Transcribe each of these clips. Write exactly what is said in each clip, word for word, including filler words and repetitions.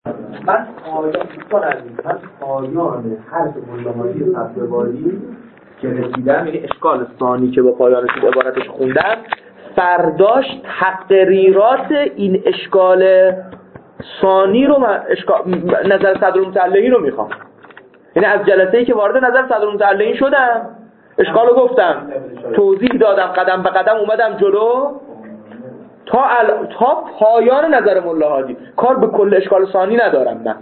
من پایان من پایان حرف ملاحظی صفحه‌واری که رسیدم، یعنی اشکال ثانی که با پایان رسید عبارتش خوندم، فرداش تقریرات این اشکال ثانی رو من اشکال نظر صدرالمتعلقی رو میخوام. یعنی از جلسه‌ای که وارد نظر صدرالمتعلقی شدم اشکال رو گفتم، توضیح دادم، قدم به قدم اومدم جلو تا ال... تا پایان نظر ملاحظی. کار به کل اشکال ثانی ندارم من.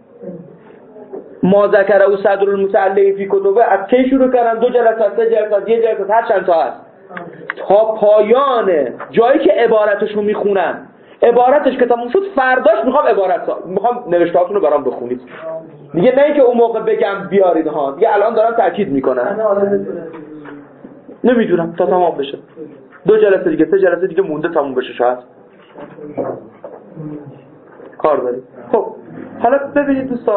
ما ذکره او صدرالمتعلقی فی کتبه از کی شروع کردم؟ دو جلسه، سه جلسه، یه جلسه، هر چند تا هست تا پایان جایی که عبارتشو میخونم. عبارتش که تموم شد فرداش میخوام عبارت میخوام نوشتهاتون رو برام بخونید دیگه، نه اینکه اون موقع بگم بیارید ها، دیگه الان دارم تاکید میکنم. نمیدونم تا تمام بشه، دو جلسه دیگه، سه جلسه دیگه مونده تموم بشه، شاید کار داریم. خب حالا ببینید دوستان،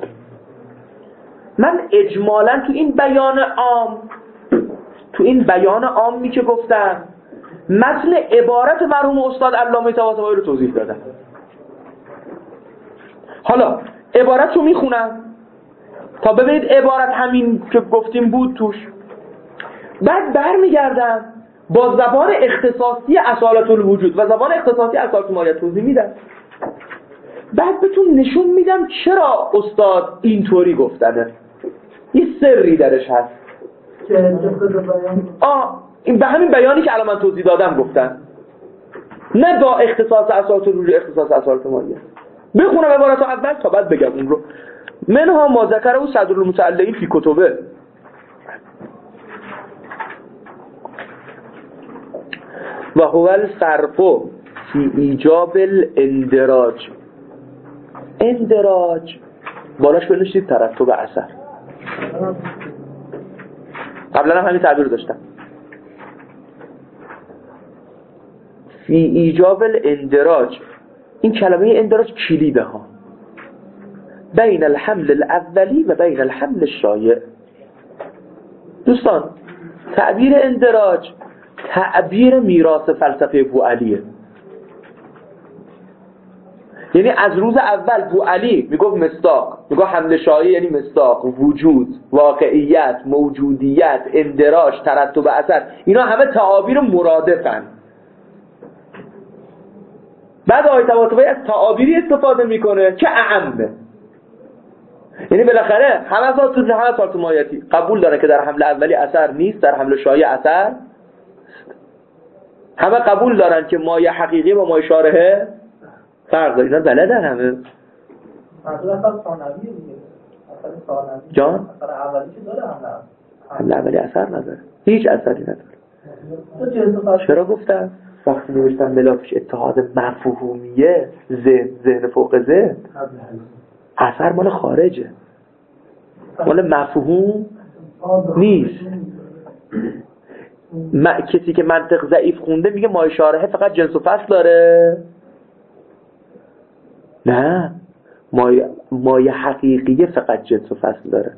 من اجمالاً تو این بیان عام تو این بیان عامی که گفتم متن عبارت مرحوم استاد علامه طباطبایی رو توضیح دادم. حالا عبارت رو میخونم تا ببینید عبارت همین که گفتیم بود توش، بعد برمیگردم با زبان اختصاصی اصالت الوجود و زبان اختصاصی اصالت الماهیت توضیح میدم، بعد بهتون نشون میدم چرا استاد اینطوری گفتنه، یه سری درش هست. آه این به همین بیانی که الان من توضیح دادم گفتن، نه با اختصاص اصالت الوجود، اختصاص اصالت الماهیت. بخونم عبارت اول تا بعد بگم اون رو. منها ما ذکره او صدرالمتعلقی فی کتبه و هو الفرق فی ایجاب الاندراج. اندراج بالاش بنویسید ترتب اثر. قبلا هم همین تعبیر رو داشتم. فی ایجاب الاندراج، این کلمه اندراج کلیده ها بین الحمل الاولی و بین الحمل الشایع. دوستان تعبیر اندراج تعبیر میراث فلسفه بوعلیه. یعنی از روز اول بوعلی میگفت مصداق، میگفت حمل شایع یعنی مصداق، وجود، واقعیت، موجودیت، اندراج، ترتب اثر، اینا همه تعابیر مرادفن. بعد آیه طباطبایی از تعابیری استفاده میکنه که اعمه، یعنی بالاخره همه اصالت همه اصالت ماهیتی قبول داره که در حمل اولی اثر نیست، در حمل شایع اثر. همه قبول دارن که مایه حقیقی و مایه شارحه فرق داره. اینا بلدن همه. اصلا ثانویه دیگه. اصلا جان اصلا اولی که داره حمل حمل اولی اثر نداره، هیچ اثری نداره. چرا گفتم؟ وقتی نوشتم ملافش اتحاد مفهومیه، ذهن ذهن فوق ذهن، اثر مال خارجه، مال مفهوم نیست. ما کسی که منطق ضعیف خونده میگه مایه شارحه فقط جنس و فصل داره. نه، مایه, مایه حقیقیه فقط جنس و فصل داره.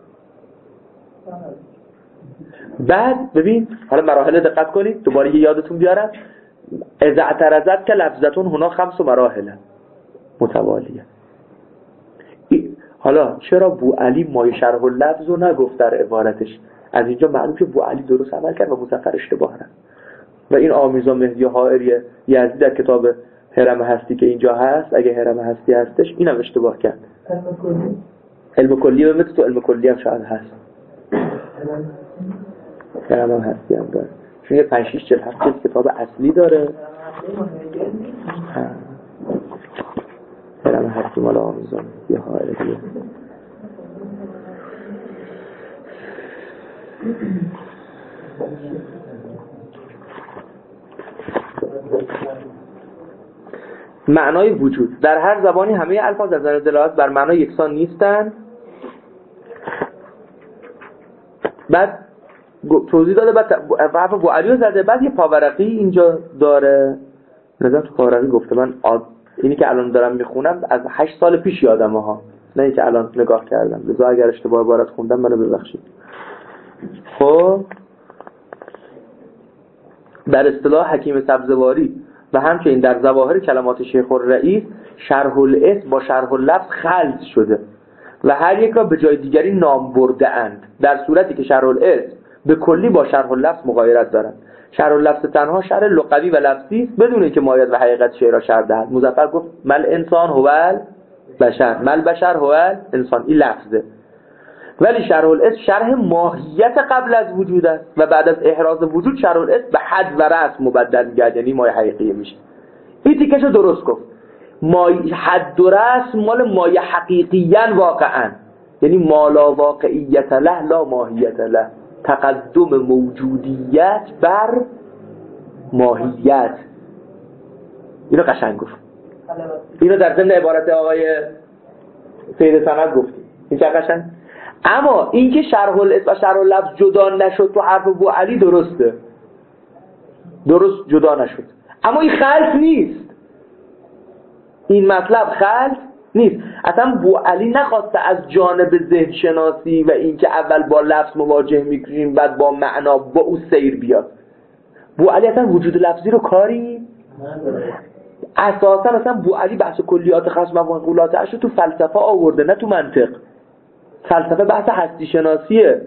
بعد ببین حالا مراحل دقت کنید، دوباره یادتون بیارم. اذا اعترضت که لفظتون هنا خمس و مراحل متوالیه. حالا چرا بوعلی مایه شرح اللفظ رو نگفت در عبارتش؟ از اینجا معلوم که بوعلی درست عمل کرد و مظفر اشتباه رفت. و این آمیزا مهدی حائری یزدی در کتاب هرم هستی که اینجا هست، اگه هرم هستی هستش، اینم اشتباه کرد. علم کلی و مثل تو علم کلی هم شاید هست، هرم هم هستی هم داره، چون یه پنج شیش چل هفت جلد کتاب اصلی داره. هرم هستی مال آمیزا مهدی حائری. معنای وجود در هر زبانی همه الفاظ از نظر دلالت بر معنای یکسان نیستن. بعد توضیح داده، بعد حرف بوعلی رو زده، بعد یه پاورقی اینجا داره. نظرم تو پاورقی گفته من آد... اینی که الان دارم میخونم از هشت سال پیش یادمه ها، نه اینکه الان نگاه کردم، لذا اگر اشتباه عبارت خوندم منو ببخشید. خب در اصطلاح حکیم سبزواری و همچنین در ظواهر کلمات شیخ الرئیس شرح الاسم با شرح اللفظ خلط شده و هر یک را به جای دیگری نام برده اند، در صورتی که شرح الاسم به کلی با شرح اللفظ مغایرت دارند. شرح اللفظ تنها شرح لغوی و لفظی است بدون اینکه مایه و حقیقت شیء را شرح دهد. مظفر گفت مل انسان هو البشر، مل بشر هو الانسان، این لفظه. ولی شرح الاسم شرح ماهیت قبل از وجود است و بعد از احراز وجود شرح الاسم به حد و رسم مبدل می‌گردد، یعنی مایه حقیقی میشه. این تیکشو درست گفت. مایه حد و رسم مال مایه حقیقیاً واقعاً، یعنی ما لا واقعیت له لا ماهیت له، تقدم موجودیت بر ماهیت. اینو قشنگ گفت. اینو در ضمن عبارت آقای سید سند گفتیم. این چه قشنگ. اما اینکه شرح الاسم و شرح اللفظ جدا نشد تو حرف ابو علی درسته، درست جدا نشد، اما این خلط نیست. این مطلب خلط نیست. اصلا ابو علی نخواسته از جانب ذهن شناسی و اینکه اول با لفظ مواجه میکنیم بعد با معنا با او سیر بیاد. ابو علی اصلا وجود لفظی رو کاری اساسا اصلا ابو علی بحث کلیات خصم و منقولاتش رو تو فلسفه آورده، نه تو منطق. فلسفه بحث هستی شناسیه.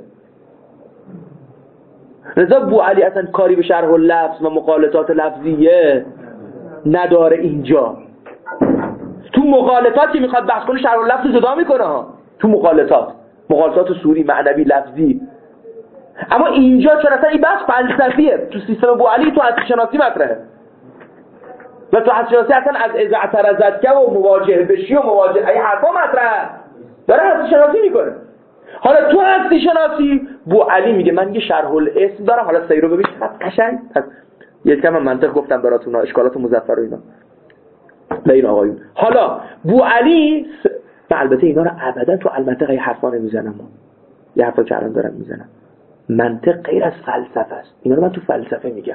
رضا ابو علی اصلا کاری به شرح اللفظ و مقالطات لفظیه نداره. اینجا تو مقالطات که میخواد بحث کنه شرح اللفظ جدا میکنه ها، تو مقالطات مقالطات سوری معنوی لفظی. اما اینجا چرا اصلا این بحث فلسفیه، تو سیستم ابو علی تو هستی شناسی مطرحه و تو هستی شناسی اصلا از اذا اعترضتک و مواجه بشی و مواجه ای حرفا مطرحه، داره هستی شناسی میکنه. حالا تو هستی شناسی ابو علی میگه من یه شرح الاسم دارم، حالا سیرو ببین چقدر قشنگ. پس یه کم من منطق گفتم براتون، اشکالات مظفر و اینا به این آقایون. حالا ابو علی س... البته اینا رو ابدا تو المنطق یه حرفا نمیزنم، یه حرفا که الان دارم میزنم منطق غیر از فلسفه است. اینا رو من تو فلسفه میگم.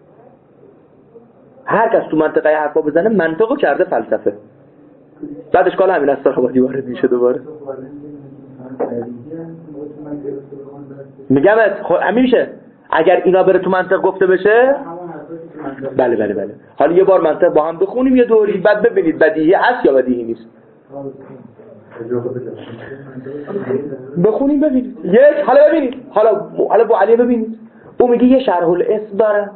هر کس تو منطقه یه حرفا بزنه منطقو کرده فلسفه. بعد اشکال همین است وارد وارد میشه دوباره. میگم خب همین میشه اگر اینا بره تو منطق گفته بشه. بله بله بله. حالا یه بار منطق با هم بخونیم یه دوری، بعد ببینید بدیهی است یا بدیهی نیست. بخونیم ببینید. یک حالا ببینید، حالا حالا ابو علی ببینید، او میگه یه شرح الاسم داره،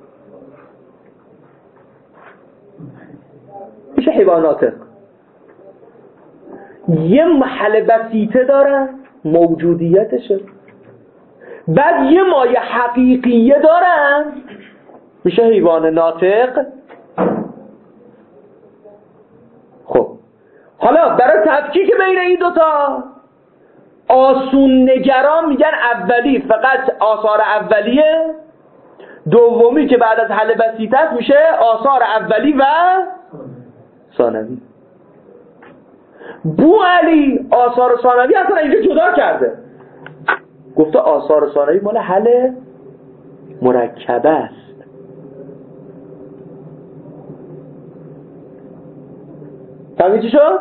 میشه حیوانات، یه محل بسیطه داره موجودیتشه، بعد یه مایه حقیقیه داره میشه حیوان ناطق. خب حالا برای تفکیک بین این دوتا آسون نگران میگن اولی فقط آثار اولیه، دومی که بعد از حل بسیطه است میشه آثار اولی و ثانوی. ابو علی آثار ثانوی اصلا اینجا جدا کرده، گفته آثار ثانوی مال حل مرکبه است. فهمی چی شد؟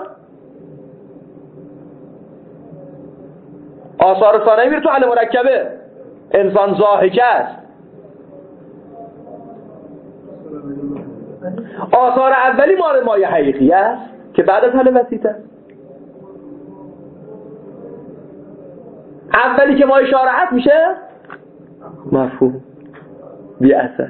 آثار ثانوی میره تو حل مرکبه، انسان ضاحکه است. آثار اولی مال مایه حقیقی است که بعد از حل بسیطه است. اولی که مایه شارحت میشه مفهوم بی اثر.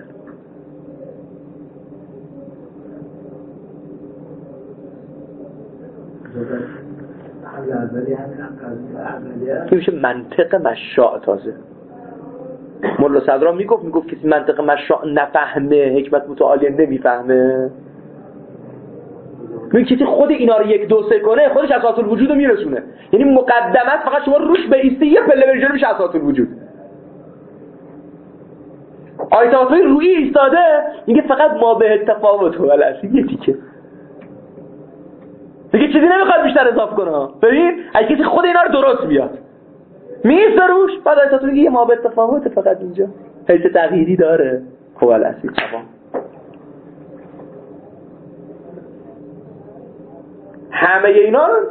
این میشه منطق مشاع. تازه مولا صدرا میگفت میگفت کسی منطق مشاع نفهمه حکمت متعالیه نمیفهمه. میگه کسی خود اینا رو یک دو سه کنه خودش اساس الوجود رو میرسونه، یعنی مقدمت فقط شما روش بیستی یه پله بری جلو میشه اساس الوجود. آیت آفای روی ایستاده میگه فقط ما به تفاوت و الاصل یه تیکه دیگه چیزی نمیخواد بیشتر اضافه کنه. ببین اگه کسی خود اینا رو درست بیاد میسته روش، بعد آیت آفای میگه ما به تفاوت فقط اینجا حیث تغییری داره. خب الاصل تمام. همه اینا رو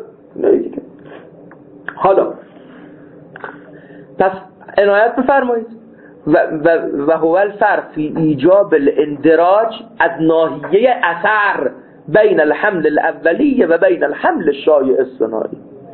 حالا پس عنایت بفرمایید. و, و, و هو الفرق فی ایجاب الاندراج از ناحیه اثر بین الحمل الاولی و بین الحمل الشایع الثنایی.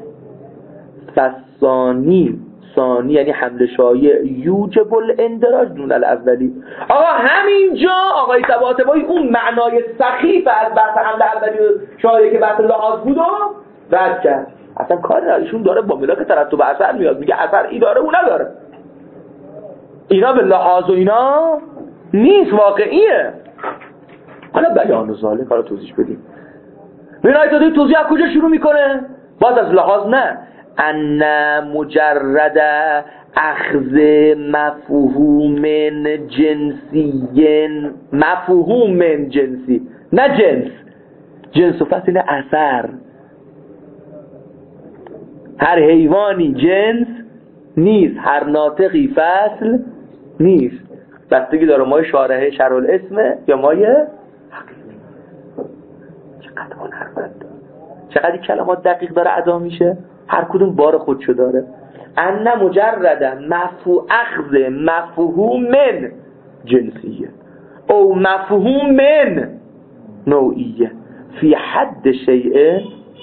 فثانی ثانی یعنی حمل شایع یوجب الاندراج دون الاولی. آقا همینجا آقای طباطبایی اون معنای سخیف از بحث حمل اولی و شایع که بحث لحاظ بود و رد کرد. اصلا کار ایشون داره با ملاک ترتب اثر میاد، میگه اثر ای داره او نداره، اینا به لحاظ و اینا نیست، واقعیه. حالا بیان ذالک حالا توضیح بدیم. ببین آیت داره توضیح از کجا شروع میکنه؟ باز از لحاظ نه. ان مجرد اخذ مفهوم جنسی، مفهوم جنسی نه جنس، جنس و فصل نه اثر. هر حیوانی جنس نیست، هر ناطقی فصل نیست، بستگی داره مایه شارحه شرح الاسم یا مایه حقیقی. چقدر اون حرفت چقدر کلمات دقیق داره ادا میشه، هر کدوم بار خودشو داره. ان مجرد مفهوم اخذ مفهوم من جنسیه او مفهوم من نوعیه فی حد شیء.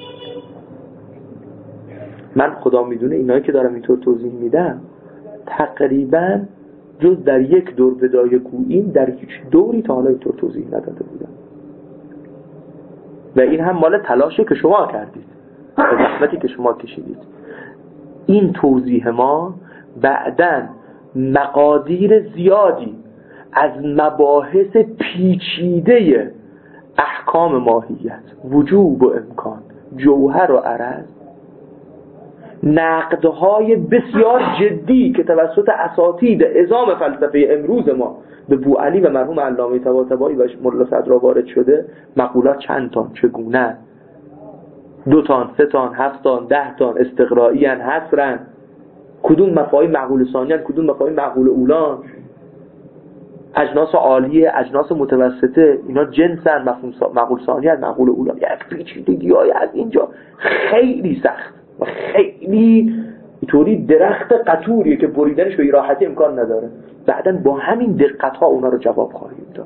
من خدا میدونه اینایی که دارم اینطور توضیح میدم تقریبا جز در یک دور بدای گوییم در هیچ دوری تا حالا اینطور توضیح نداده بودم و این هم مال تلاشی که شما کردید و زحمتی که شما کشیدید. این توضیح ما بعداً مقادیر زیادی از مباحث پیچیده احکام ماهیت، وجوب و امکان، جوهر و عرض، نقدهای بسیار جدی که توسط اساتید عظام فلسفه امروز ما به بوعلی و مرحوم علامه طباطبایی و ملا صدرا وارد شده، مقولات چند تان، چگونه، دو تان، سه تان، هفت تان، ده تان، استقرایی ان، حصرن، کدوم مفاهیم معقول ثانی ان، کدوم مفاهیم معقول اولان، اجناس عالیه، اجناس متوسطه، اینا جنسن، مفهوم معقول ثانی ان، معقول اولان. یک پیچیدگی‌های از اینجا خیلی سخت و خیلی اینطوری درخت قطوریه که بریدنش به راحتی امکان نداره. بعداً با همین دقت‌ها اونا رو جواب خواهیم داد.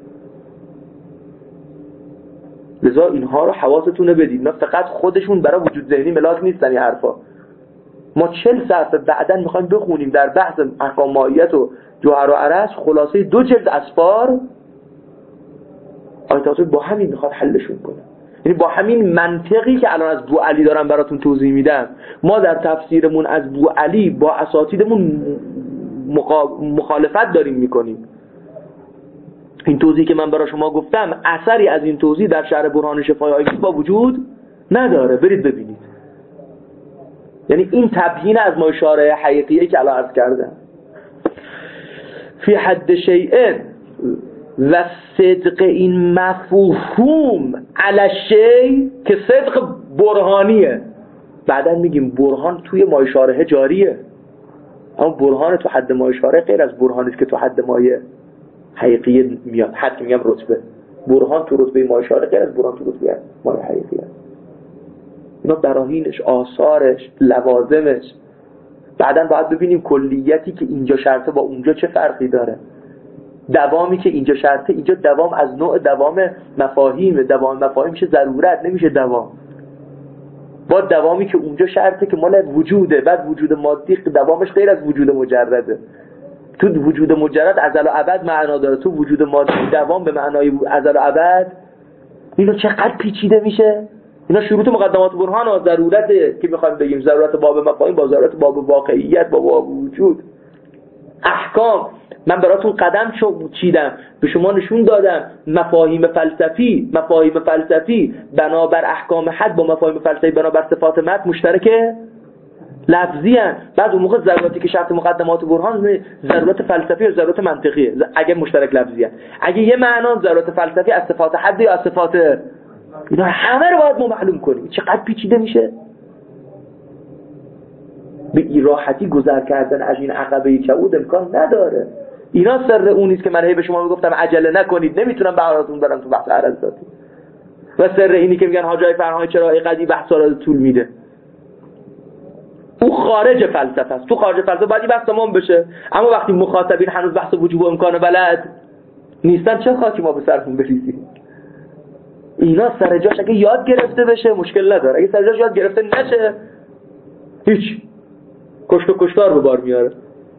لذا اینها رو حواستون بدید، اینا فقط خودشون برای وجود ذهنی ملاک نیستن. این حرفا ما چهل صفحه بعداً میخوایم بخونیم در بحث احکام ماهیت و جوهر و عرض، خلاصه دو جلد اسفار آیات با همین میخواد حلشون کنه. یعنی با همین منطقی که الان از بوعلی دارم براتون توضیح میدم، ما در تفسیرمون از بوعلی با اساتیدمون مخالفت داریم میکنیم. این توضیح که من برای شما گفتم اثری از این توضیح در شرح برهان شفای آیگی با وجود نداره، برید ببینید. یعنی این تبیین از ما اشاره حقیقیه که الان عرض کردم. فی حد شیء و صدق این مفهوم علی شیء که صدق برهانیه. بعدا میگیم برهان توی ما اشاره جاریه، اما برهان تو حد ما اشاره غیر از برهانی است که تو حد مایه حقیقی میاد. حد میگم رتبه، برهان تو رتبه ما اشاره غیر از برهان تو رتبه مایه حقیقی است. اینا براهینش، آثارش، لوازمش. بعدن باید ببینیم کلیتی که اینجا شرطه با اونجا چه فرقی داره. دوامی که اینجا شرطه، اینجا دوام از نوع دوام مفاهیم، دوام مفاهیم میشه ضرورت، نمیشه دوام. با دوامی که اونجا شرطه که مال وجوده، بعد وجود مادی دوامش غیر از وجود مجرده. تو وجود مجرد ازل و ابد معنا داره، تو وجود مادی دوام به معنای ازل و ابد. اینو چقدر پیچیده میشه. اینا شروط مقدمات برهان و ضرورته که میخوایم بگیم، ضرورت باب مفاهیم با ضرورت باب واقعیت با باب وجود. احکام من براتون قدم چیدم، به شما نشون دادم مفاهیم فلسفی مفاهیم فلسفی بنابر احکام حد با مفاهیم فلسفی بنابر صفات مد مشترکه لفظی هن. بعد اون موقع ضرورتی که شرط مقدمات برهان ضرورت فلسفی و ضرورت منطقیه اگه مشترک لفظی هن. اگه یه معنا ضرورت فلسفی از صفات حد یا از صفات، اینا همه رو باید ما معلوم کنیم. چقدر پیچیده میشه. به این راحتی گذر کردن از این عقبه کبود امکان نداره. اینا سر اون نیست که من هی به شما میگفتم عجله نکنید، نمیتونم بهاراتون برم تو بحث عرض ذاتی. و سر اینی که میگن حاجای فرهانی چرا قدی بحثا رو طول میده. او خارج فلسفه است. تو خارج فلسفه باید بحث تمام بشه، اما وقتی مخاطبین هنوز بحث وجوب و امکان بلد نیستن چه خاکی ما به سرمون بریزیم؟ اینا سر جاش اگه یاد گرفته بشه مشکل نداره، اگه سر جاش یاد گرفته نشه هیچ کشت و کشتار به بار میاره.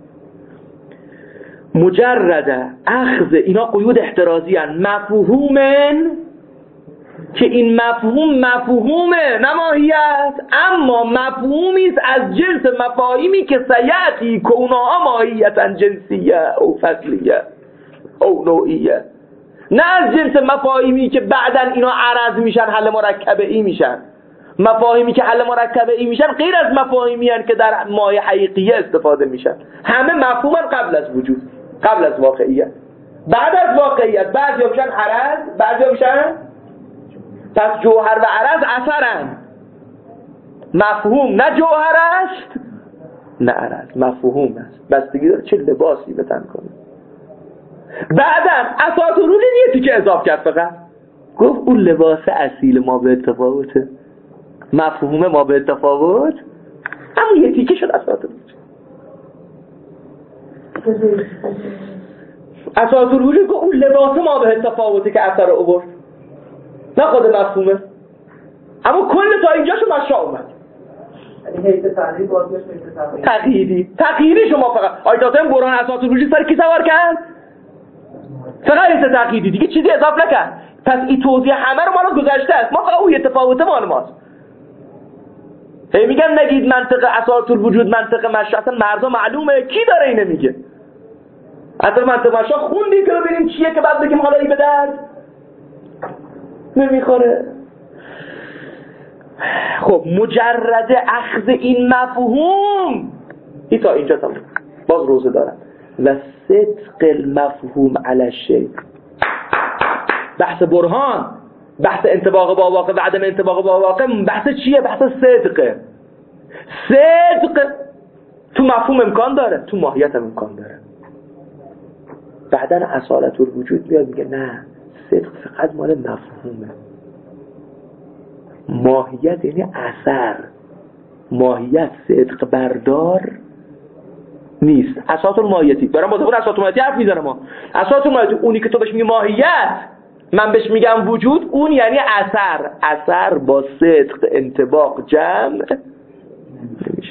مجرد اخذ اینا قیود احترازی هن مفهومن که این مفهوم مفهومه نه ماهیت، اما مفهومی است از جنس مفاهیمی که سیاتی که اونها ماهیتا جنسیه او فصلیه او نوعیه، نه از جنس مفاهیمی که بعدن اینا عرض میشن حل مرکبه ای میشن. مفاهیمی که حل مرکبه ای میشن غیر از مفاهیمی هن که در مایه حقیقیه استفاده میشن. همه مفهومن قبل از وجود، قبل از واقعیت. بعد از واقعیت بعضی ها میشن عرض، بعضی ها میشن پس جوهر و عرض اثرن. مفهوم نه جوهر است نه عرض، مفهوم است. بستگی داره چه لباسی به تن کنه. بعدن اساس رو نیتی که اضافه کرد فقط گفت اون لباس اصیل ما به اتفاوته، مفهوم ما به اتفاوت، اما یه تیکه شد اساس رو. اساس رو گفت اون لباس ما به اتفاوته که اثر رو برد، نه خود مفهومه، اما کل تا اینجاشو مشا اومد. یعنی هیئت تحلیل بازگشت میشه تقییدی تقییدی شما فقط آیتاتم برهان اساس الوجود سر کی سوار کرد؟ فقط هیئت تقییدی، دیگه چیزی اضافه نکرد. پس این توضیح همه رو مال گذشته است، ما فقط اون تفاوت مال ماست. هی میگن نگید منطق اساس الوجود منطق مشا، اصلا مرزا معلومه، کی داره اینو میگه؟ اصلا منطق مشا خوندی که ببینیم چیه که بعد بگیم حالا ای به درد نمیخوره. خب مجرد اخذ این مفهوم ای تا اینجا تمام، باز روزه دارم و صدق المفهوم علی الشیء. بحث برهان، بحث انطباق با واقع و عدم انطباق با واقع، بحث چیه؟ بحث صدقه. صدق تو مفهوم امکان داره، تو ماهیت هم امکان داره. بعدن اصالت الوجود میاد میگه نه، صدق فقط مال مفهومه، ماهیت یعنی اثر. ماهیت صدق بردار نیست. اساس الماهیتی دارم با تو اساس الماهیتی حرف میزنم. ما اساس الماهیتی اونی که تو بهش میگی ماهیت، من بهش میگم وجود، اون یعنی اثر. اثر با صدق انطباق جمع نمیشه.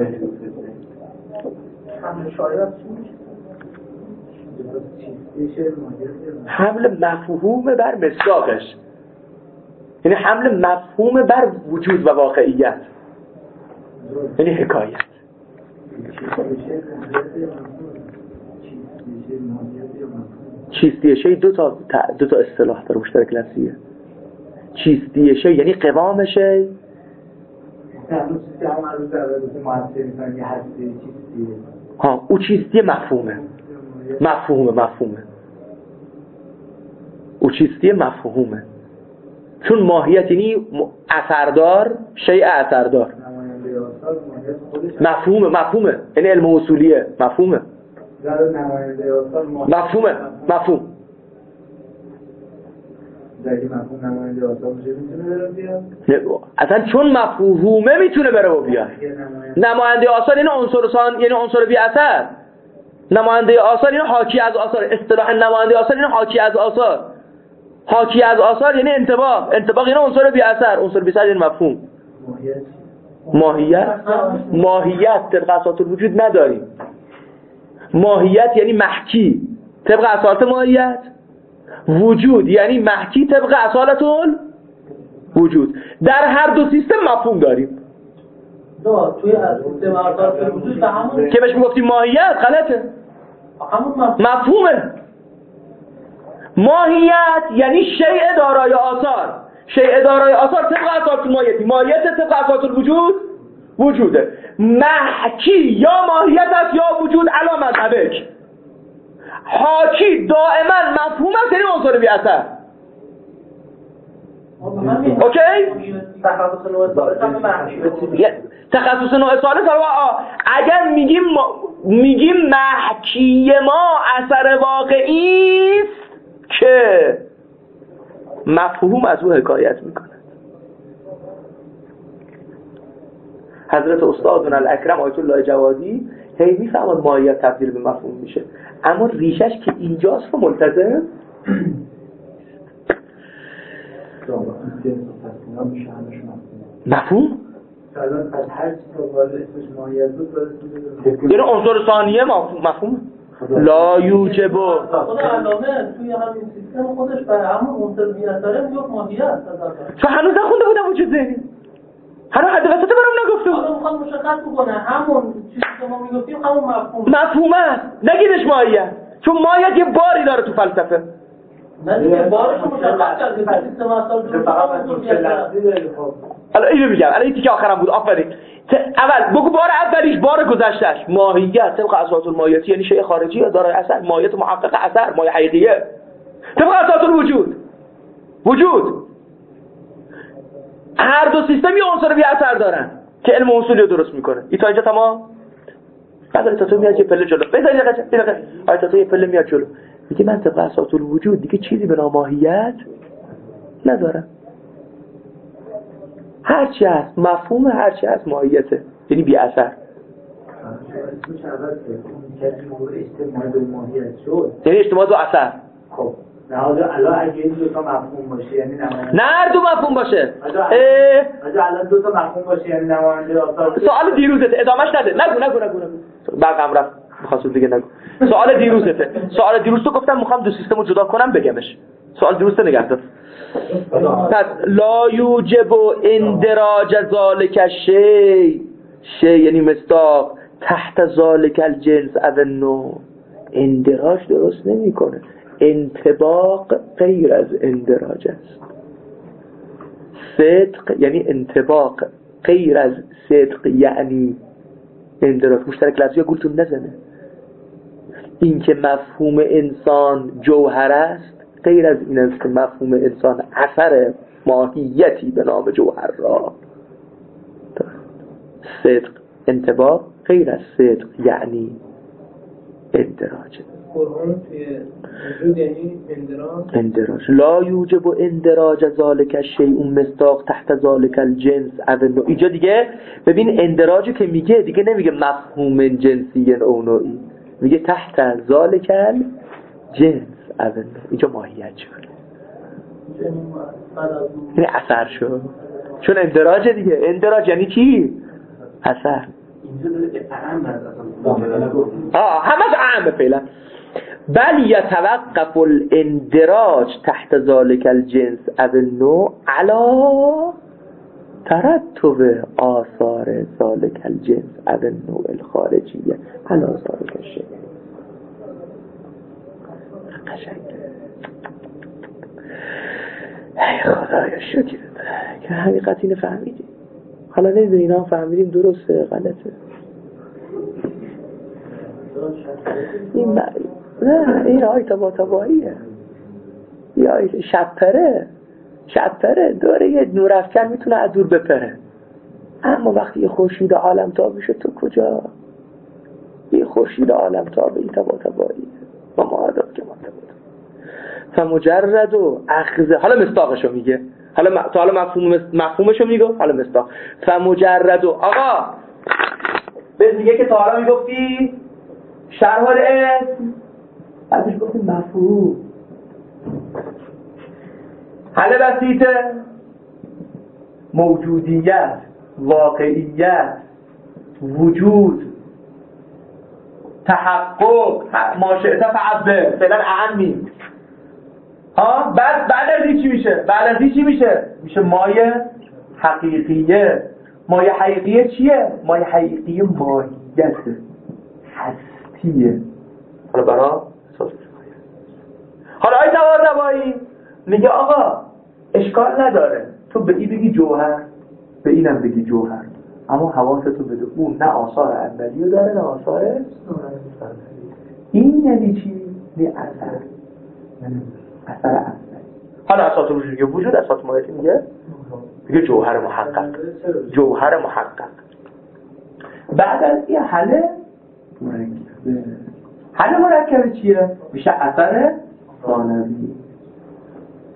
حمل مفهوم بر مصداقش، یعنی حمل مفهوم بر وجود و واقعیت، یعنی حکایت. چیستی شی دو تا دو تا اصطلاح داره مشترک لفظیه. چیستی شی یعنی قوام شی، ها او چیستی مفهومه، مفهومه مفهومه او چیستی مفهومه، چون ماهیت یعنی اثردار، شیء اثردار. مفهومه مفهومه یعنی علم اصولیه، مفهومه مفهومه مفهوم. اصلا چون مفهومه میتونه بره و بیاد. نماینده آثار یعنی عنصر سان، یعنی عنصر بی اثر. نماینده آثار یعنی حاکی از آثار. اصطلاح نماینده آثار یعنی حاکی از آثار. حاکی از آثار یعنی انطباق. انطباق یعنی عنصر بی اثر. عنصر بی اثر یعنی مفهوم. ماهیت ماهیت طبق اساس الوجود نداریم. ماهیت یعنی محکی طبق اصالت ماهیت. وجود یعنی محکی طبق اصالت وجود. در هر دو سیستم مفهوم داریم. دو توی سیستم اساس وجود همون که بهش میگفتیم ماهیت غلطه. همون مفهوم. مفهومه. ماهیت یعنی شیء دارای آثار. شیء دارای آثار طبق اساس ماهیتی. ماهیت طبق اساس الوجود وجوده. محکی یا ماهیت است یا وجود علی مذهبک. حاکی دائما مفهوم است یعنی عنصر بی اثر. اوکی؟ تخصص نوع ثالث هم محکی. تخصص نوع ثالث اگر میگیم میگیم محکی ما اثر واقعی است که مفهوم از او حکایت میکنه. حضرت استادنا الاکرم آیت الله جوادی هی میفهمن ماهیت تبدیل به مفهوم میشه، اما ریشش که اینجاست رو ملتزم مفهوم الان از هر چیز وارد اسمش ماهیت بود یعنی عنصر ثانیه مفهوم لا یوجب خود علامه توی همین سیستم خودش برای همون عنصر بی‌اثره میگفت ماهیت. تو هنوز نخونده بودم وجود ذهنی، هنوز حد وسط برام نگفته بود. حالا میخواد مشخص بکنه همون چیزی که ما میگفتیم همون مفهوم مفهومه، نگیدش ماهیت، چون ماهیت یه باری داره تو فلسفه. نه دیگه بارش مشخص کرد که سیستم اصلا حالا اینو میگم، الان این تیکه آخرم بود. آفرین. اول بگو بار اولیش بار گذشتهش ماهیت طبق اساس الماهیتی یعنی شیء خارجی یا دارای اثر، ماهیت محقق اثر، مایه حقیقیه طبق اساس الوجود. وجود هر دو سیستم یه عنصر بی اثر دارن که علم اصولی رو درست میکنه. این تا اینجا تمام. بعد تا تو میاد یه پله جلو، بذار دقیقاً دقیقاً آیت تا یه پله میاد جلو، میگه من طبق اساس الوجود دیگه چیزی به نام ماهیت ندارم. هرچی هست مفهوم، هرچی هست ماهیته، یعنی بی اثر. یعنی اجتماع دو اثر. خب نه حالا الان اگه این دو تا مفهوم باشه یعنی نماینده، نه هر دو مفهوم باشه. اگه الان دو تا مفهوم باشه یعنی نماینده آثار. سوال دیروزته، ادامش نده. نگو نگو نگو نگو. برقم رفت. می‌خواستم دیگه نگو. سوال دیروزته. سوال دیروز تو گفتم می‌خوام دو سیستمو جدا کنم بگمش. سوال دیروزته نگه دار. پس لا یوجب اندراج ذالک الشیء، شیء یعنی مصداق، تحت ذالک الجنس او النوع. اندراج درست نمی‌کنه، انطباق غیر از اندراج است. صدق یعنی انطباق، غیر از صدق یعنی اندراج. مشترک لفظی ها گولتون نزنه. این که مفهوم انسان جوهر است غیر از این است که مفهوم انسان اثر ماهیتی به نام جوهر را دارد. صدق انطباق غیر از صدق یعنی اندراج. قرآن توی وجود یعنی اندراج. اندراج لا یوجب اندراج ذالک الشیء مصداق تحت ذالک الجنس او النوع. اینجا دیگه ببین اندراجو که میگه دیگه نمیگه مفهوم جنسی او نوعی، میگه تحت ذالک الجنس او النوع. اینجا ماهیت شد، یعنی اثر شد، چون اندراج دیگه. اندراج یعنی چی؟ اثر. اینجا داره اعم از آه همه اعم فعلا. بل یتوقف الاندراج تحت ذالک الجنس او النوع علی ترتب آثار ذالک الجنس او النوع الخارجیه علی ذالک الشیء. قشنگه. ای خدایا شکر که حقیقت اینو فهمیدیم. حالا نمیدونی اینا فهمیدیم درسته غلطه. این ب... نه این آیتا با تباییه، این آیتا شپره شپره داره یه نور افکن میتونه از دور بپره، اما وقتی یه خورشید عالم تاب میشه تو کجا؟ یه خورشید عالم تاب ایتا با تباییه و معادات که ما تباییه فمجرد و اخذه. حالا مصداقشو میگه، حالا م... تو حالا مفهوم مفهومشو میگه، حالا مصداق فمجرد و آقا به دیگه که تا حالا میگفتی شرح الاسم، بعدش گفتیم مفهوم. حل بسیطه موجودیت، واقعیت، وجود، تحقق، ماشئت فعبه فعلا اهمی. ها بعد بعد از این چی میشه؟ بعد از این چی میشه؟ میشه مایه حقیقیه. مایه حقیقیه چیه؟ مایه حقیقیه ماهیت هستیه. حالا برا حالا آی طباطبایی میگه آقا اشکال نداره تو به این بگی جوهر، به اینم بگی جوهر، اما حواستو بده اون نه آثار اولیو داره نه آثار ثانوی. این یعنی چی؟ یعنی اثر، اثر اولی. حالا اساس وجود میگه وجود، اساس ماهیتی میگه میگه جوهر محقق، جوهر محقق. بعد از این حل مرکبه. حل مرکبه چیه؟ میشه اثر ثانوی.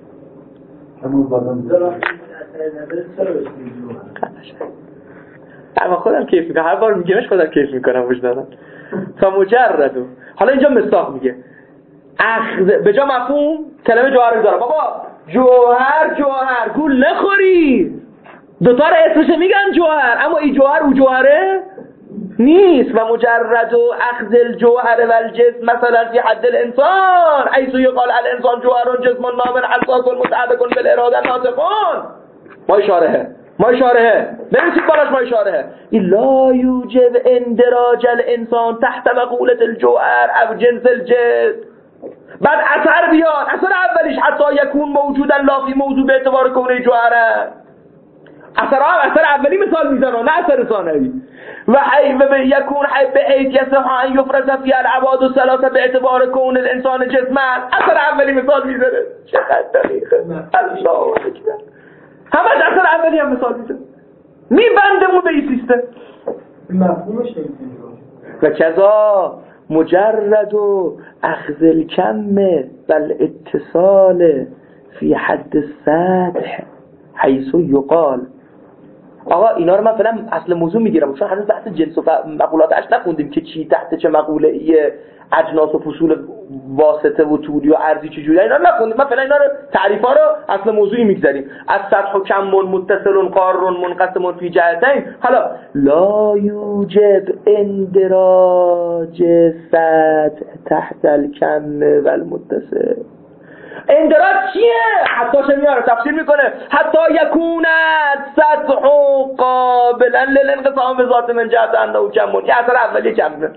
همون بازم داره اثر نداره چرا بهش میگه؟ من خودم کیف میکنم، هر بار میگمش خودم کیف میکنم وجدانم. فمجرد. حالا اینجا مصداق میگه اخذ به جا مفهوم کلمه جوهر میذاره. بابا جوهر جوهر گول نخوری، دوتا رو اسمش میگن جوهر، اما این جوهر او جوهره نیست. و مجرد و اخذ الجوهر و الجسم مثلا فی حد الانسان حیث یقال الانسان جوهر جسم نامن حساس متحرک بالاراده ناطقون. ما اشارهه ما اشارهه نمیسید بالاش ما اشارهه. لا یوجب اندراج الانسان تحت مقولة الجوهر او جنس الجسم. بعد اثر بیاد، اثر اولیش حتی یکون موجودا لا فی موضوع به اعتبار کونه جوهره. اثر اثر اولی مثال میزنه نه اثر ثانوی. و حی و یکون حی به حیثیت ها ان یفرز فی الابعاد الثلاثه به اعتبار کون الانسان جسما. اثر اولی مثال میزنه. چقدر دقیقه. الله اکبر. همه اثر اولی هم مثال میزنه. میبندمون به این سیستم. مفهومش نمیشه. و کذا مجرد و اخذ الکم بل اتصال فی حد السطح حیث یقال. آقا اینا رو من فعلا اصل موضوع میگیرم چون هنوز بحث جنس و مقولات اش نخوندیم که چی تحت چه مقوله ایه، اجناس و فصول واسطه و طولی و عرضی چجوری اینا رو نخوندیم. من فعلا اینا رو تعریفا رو اصل موضوعی میگذاریم. از سطح و کم متصل قار منقسم فی جهتین. حالا لا یوجب اندراج سطح تحت الکم و المتصل. اندراج چیه؟ حتی شمیاره تفسیر میکنه حتی یکوند سطح قابلا للانقسام به ذات من جهت انه کمون. یه اثر اولی کمه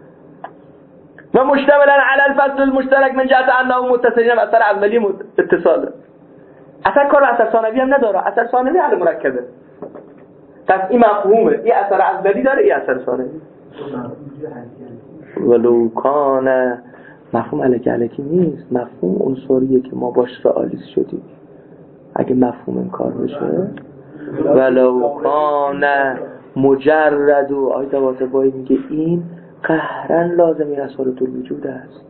و مشتملا علی الفصل المشترک من جهت انه متصل. اثر اولی اتصاله. اثر کار اثر ثانوی هم نداره. اثر ثانوی حل مرکبه. پس این مفهومه. این اثر اولی داره، این اثر ثانوی. ولو کان مفهوم الکی الکی نیست، مفهوم عنصریه که ما باش رئالیست شدیم. اگه مفهوم این کار بشه ولو کان مجرد و آیت واسبایی میگه این قهرن لازمی رسالت الوجود است.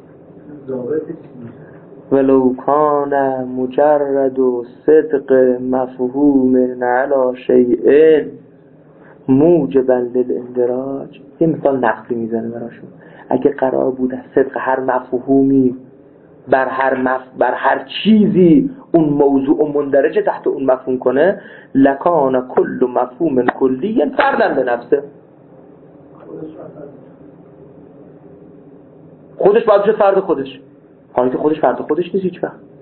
ولو کان مجرد و صدق مفهوم علی شیء موجبا للاندراج. یه مثال نقلی میزنه براشون. اگه قرار بود صدق هر مفهومی بر هر مف... بر هر چیزی اون موضوع مندرج تحت اون مفهوم کنه لکان کل مفهوم کلی فردن به نفسه. خودش باید بشه فرد خودش. حالا که خودش فرد خودش نیست هیچ وقت.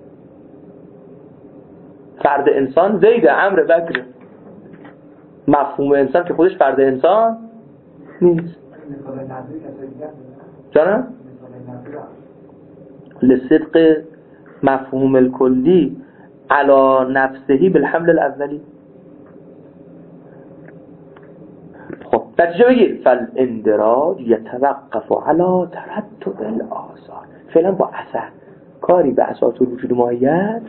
فرد انسان زید امر بکر. مفهوم انسان که خودش فرد انسان نیست. جانم؟ لصدق مفهوم الکلی علی نفسهی بالحمل الاولی. خب نتیجه بگیر فالاندراج یتوقف علی ترتب الاثار. فعلا با اثر کاری به اساس وجود ماهیت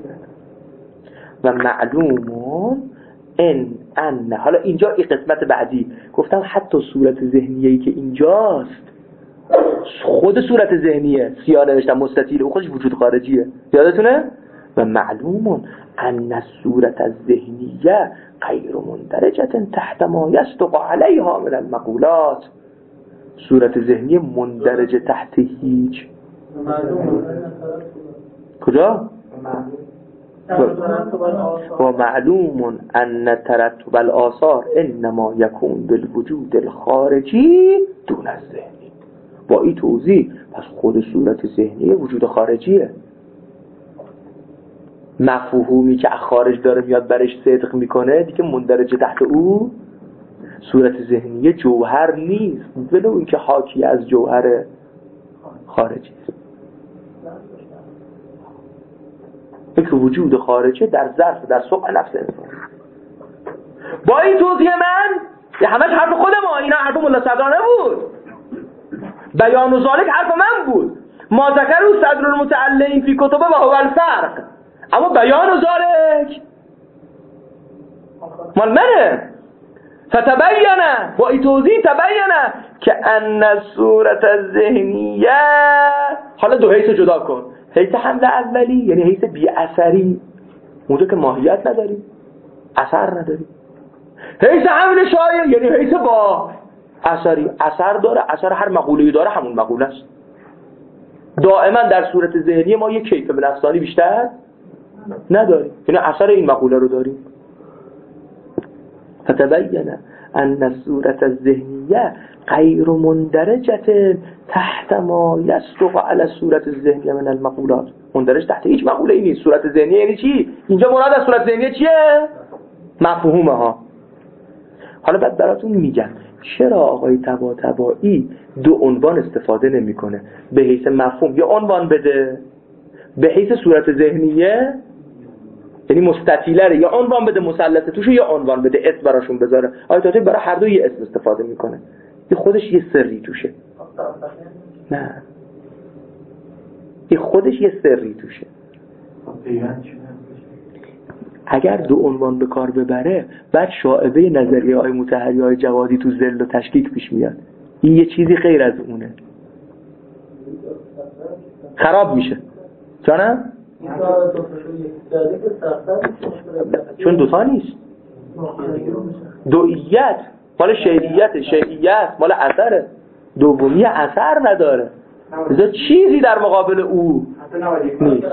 و معلومون ان ان. حالا اینجا این قسمت بعدی گفتم حتی صورت ذهنیه‌ای که اینجاست خود صورت ذهنیه، سیاه نوشتم مستطیل، او خودش وجود خارجیه. یادتونه؟ و معلومون ان الصورت الذهنیه غیر مندرجه تحت ما یصدق علیها من المقولات. صورت ذهنی مندرجه تحت هیچ کجا؟ و معلوم ان ترتب الاثار انما یکون بالوجود الخارجی دون الذهنی. با این توضیح پس خود صورت ذهنی وجود خارجیه. مفهومی که خارج داره میاد برش صدق میکنه دیگه مندرجه تحت او صورت ذهنی جوهر نیست، ولو اینکه حاکی از جوهر خارجی است. اینکه وجود خارجی در ظرف در سوق نفس انسان. با این توضیح من یه همش حرف خودم، اینا حرف ملا صدرا نبود. بیان و ذالک حرف من بود. ما ذکروا صدر المتعلم فی کتبه و هو الفرق. اما بیان و ذالک مال منه. فتبینه با این توضیح تبینه که ان صورت الذهنیه، حالا دو حیث جدا کن، حیث حمل اولی یعنی حیث بی اثری، اونجا که ماهیت نداری اثر نداری، حیث حمل شایع یعنی حیث با اثری، اثر داره، اثر هر مقوله‌ای داره همون مقوله است. دائما در صورت ذهنی ما یک کیف نفسانی بیشتر نداریم، یعنی اثر این مقوله رو داریم. فتبین ان الصورة الذهنیه غیر مندرجة تحت ما یصدق علی الصورة الذهنیه من المقولات. مندرج تحت هیچ مقوله ای نیست. صورت ذهنیه یعنی چی؟ اینجا مراد از صورت ذهنیه چیه؟ مفهومه ها. حالا بعد براتون میگم چرا آقای طباطبایی دو عنوان استفاده نمیکنه، به حیث مفهوم یا عنوان بده، به حیث صورت ذهنیه یعنی مستطیله یا عنوان بده مثلث توش، یا عنوان بده اسم براشون بذاره. آقای طباطبایی برای هر دو یه اسم استفاده میکنه. این خودش یه سری توشه. نه این خودش یه سری توشه. اگر دو عنوان به کار ببره بعد شائبه نظریه های مطهری های جوادی تو ذل و تشکیک پیش میاد. این یه چیزی غیر از اونه، خراب میشه. جانم؟ چون دوتا نیست. دوئیت مال شیعیت، شیعیت مال اثره، دومی اثر نداره. لذا چیزی در مقابل او نیست.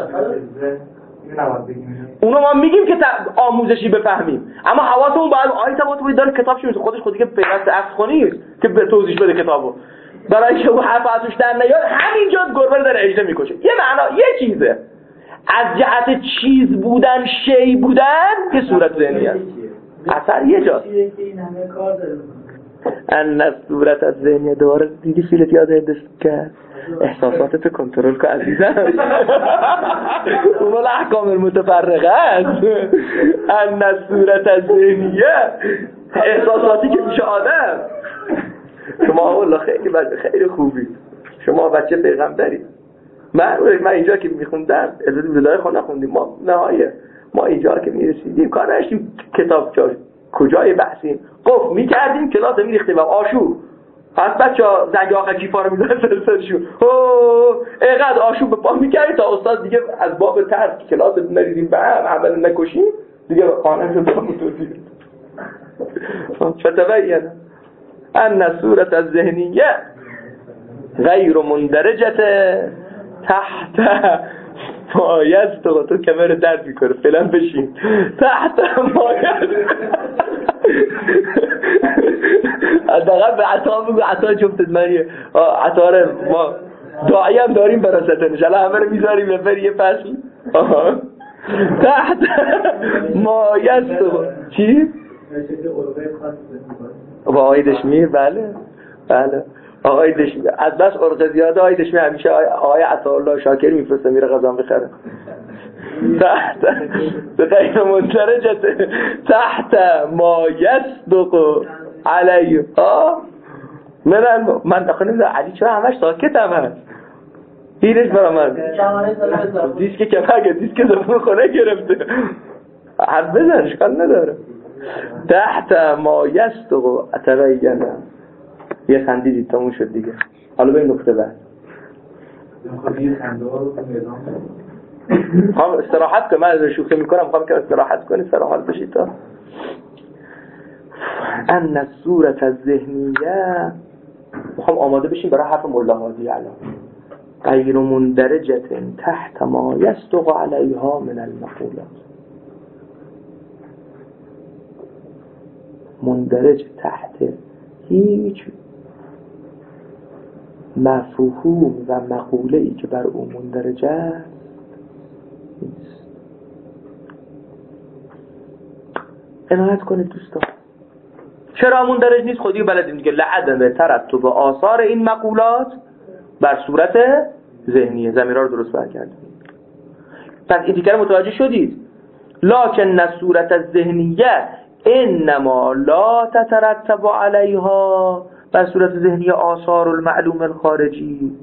اونو ما میگیم که آموزشی بفهمیم، اما حواسمون باید آیه طباطبایی داره کتابش میشه خودش خودی که پیوست عکس خونی که به توضیح بده کتابو، برای اینکه اون حرف ازش در نیاد همینجا گربه داره اجده میکشه. یه معنا یه چیزه، از جهت چیز بودن، شی بودن که صورت ذهنی است. اثر یه جاست. ان صورت از ذهنیه. دوباره دیدی فیلت یاد هندست کرد. احساساتت کنترل کن عزیزم. اون احکام المتفرقه است. ان صورت از ذهنیه احساساتی که میشه آدم. شما والله خیلی بچه خیلی خوبی، شما بچه پیغمبری. من من اینجا که میخوندم عزت بلای خود نخوندیم، ما نهایه ما اینجا که میرسیدیم کار نشتیم کتاب چار کجای بحثیم قف میکردیم کلاس میریختیم و آشوب پس بچه ها زنگ آخر کیفا رو میدن سرسرشون اینقدر آشوب به پا میکردیم تا استاد دیگه از باب ترک کلاس نریدیم به هم عمل نکشیم دیگه خانه شد با توضیح فتبین ان صورت الذهنیه غیر مندرجه تحت مایست. تو تو کمر درد میکنه فعلا بشین تحت مایست. حداقل به عطا بگو عطا جفتت منیه عطا ما دعایی هم داریم براستنش الان همه رو میذاریم نفر یه فصل تحت مایست. چی؟ با آقای دشمیر. بله بله آقای دشمیر از بس ارقه زیاده آقای دشمیر همیشه آقای عطاالله شاکری میفرسته میره غذا بخره. تحت غیر مندرجه تحت ما یصدق علیه. من من داخل نمیدونم علی چرا همش ساکت هم هست هیرش برا من دیسک که مگه دیسک زبون خونه گرفته حرف بزن اشکال نداره. تحت ما یصدق اتبینه. یه خندیدید تموم شد دیگه. حالا به این نکته بعد خواهم استراحت کنم. من از شوخی میکنم خواهم که استراحت کنید استراحت بشید تا ان الصورة الذهنیه. میخوام آماده بشیم برای حرف مولا هادی الان. غیر مندرجة تحت ما یصدق علیها من المقولات. مندرج تحت هیچ مفهوم و مقوله ای که بر او مندرجه است نیست. عنایت کنید دوستان. چرا مندرج نیست؟ خودی بلدیم دیگه. لعدم ترتب آثار این مقولات بر صورت ذهنیه. ضمیرها رو درست برگردید. پس این دیگر متوجه شدید. لکن صورت الذهنیه انما لا تترتب علیها بر صورت ذهنی آثار المعلوم الخارجی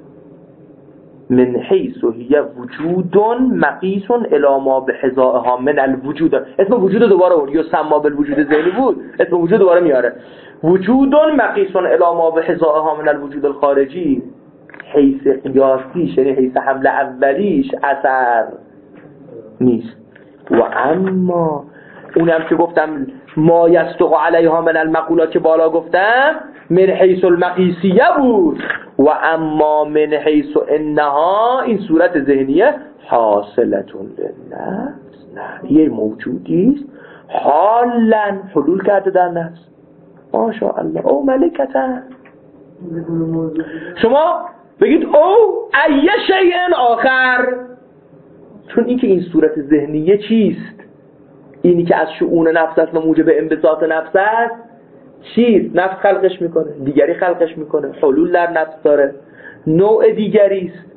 من حیث هی وجود مقیس الی ما بحذائها من الوجود. اسم وجود دوباره اون یا سما بالوجود ذهنی بود اسم وجود دوباره میاره. وجود مقیس الی ما بحذائها من الوجود الخارجی حیث قیاسیش یعنی حیث حمل اولیش اثر نیست. و اما اونی هم که گفتم ما یصدق علیها من المقولات که بالا گفتم من حیث المقیسیه بود و اما من حیث انها این صورت ذهنیه حاصلتون للنفس، نه یه موجودیست حالا حلول کرده در نفس. ماشاءالله او ملکتن. شما بگید او ایه شیء آخر، چون این که این صورت ذهنیه چیست؟ اینی که از شؤون نفس است و موجب انبساط نفس است چیست؟ نفس خلقش میکنه، دیگری خلقش میکنه، حلول در نفس داره، نوع دیگری است.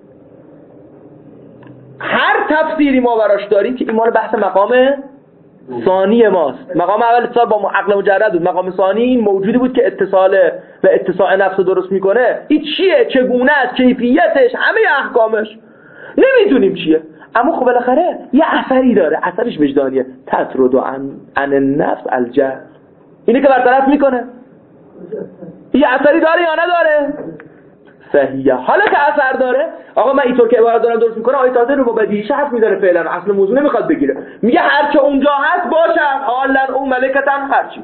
هر تفسیری ما براش داریم که ایمان بحث مقام ثانی ماست. مقام اول اتصال با عقل مجرد بود، مقام ثانی این موجودی بود که اتصال و اتساع نفس رو درست میکنه. این چیه؟ چگونه است؟ کیفیتش؟ همه احکامش نمیدونیم چیه، اما خب بالاخره یه اثری داره، اثرش وجدانیه. تطرد عن عن النفس الجهل، اینه که برطرف میکنه. یه اثری داره یا نداره؟ صحیحه. حالا که اثر داره، آقا من اینطور که عبارت دارم درست میکنه، آیه تازه رو با بدیهیش حرف میزنه، فعلا اصل موضوع نمیخواد بگیره، میگه هر چه اونجا هست باشه، حالا اون ملکتن هرچی.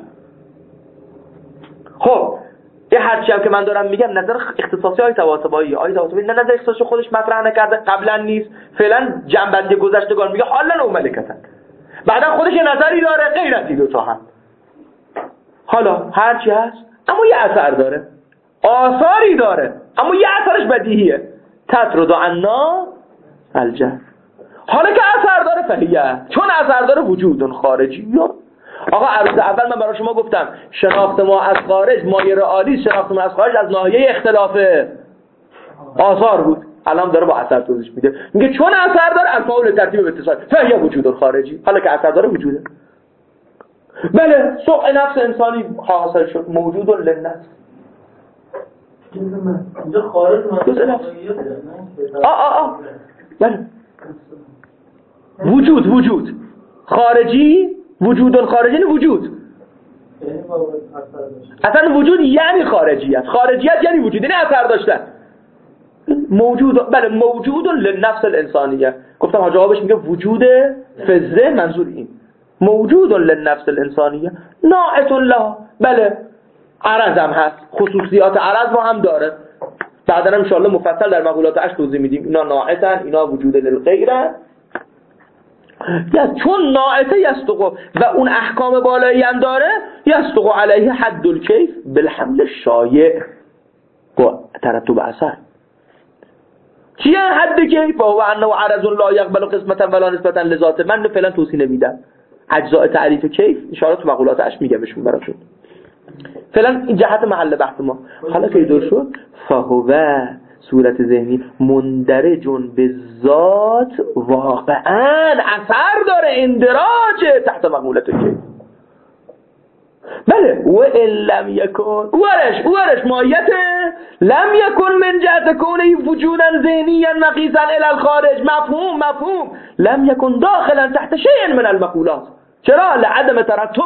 خب یه هرچی هم که من دارم میگم نظر اختصاصی آیه طباطبایی، آیه طباطبایی نه نظر اختصاصی خودش مطرح نکرده، قبلا نیست، فعلا جنبندی گذشتگان میگه حالا اون ملکتن، بعدا خودش یه نظری داره غیر از این دو تا هم. حالا هرچی هست اما یه اثر داره، آثاری داره، اما یه اثرش بدیهیه. تطرد عنا الجهل. حالا که اثر داره فهیه، چون اثر داره وجود خارجی. آقا عروض اول من برای شما گفتم شناخت ما از خارج مایه رئالی، شناخت ما از خارج از ناحیه اختلاف آثار بود، الان داره با اثر توضیح میده، میگه چون اثر داره الفاول ترتیب به اتصال فهیه وجود خارجی. حالا که اثر داره وجوده. بله سوء نفس انسانی حاصل شد، موجود للنفس. اینجا خارج من آه آه آه بله وجود وجود خارجی، وجود خارجی وجود، اصلا وجود یعنی خارجیت، خارجیت یعنی وجود، یعنی اثر داشتن. موجود بله موجود للنفس الانسانیه. گفتم ها جوابش میگه وجود فزه، منظور این موجود للنفس الانسانیه ناعت لها. بله عرض هم هست، خصوصیات عرض رو هم داره، بعدا هم انشاءالله مفصل در مقولات اش توضیح میدیم. اینا ناعتن، اینا وجود للغیره. چون ناعته یصدق و اون احکام بالایی هم داره، یصدق علیه حد الکیف بالحمل شایع با ترتب اثر. چیه حد کیف؟ و انه عرض لا یقبل قسمتا ولا نسبتا لذاته. من فعلا توضیح نمیدم، اجزاء تعریف کیف ان شاء الله تو مقولات اش میگم بهشون براتون. فعلا این جهت محل بحث ما. حالا که دور شد، فهو صورت ذهنی مندرج به ذات واقعا اثر داره، اندراج تحت مقولت کیف. بله و ان لم یکن ورش ورش مایت لم یکن من جهت کونه وجودا ذهنیا مقیسا الی الخارج. مفهوم مفهوم لم یکن داخلا تحت شیء من المقولات. چرا؟ لعدم ترتب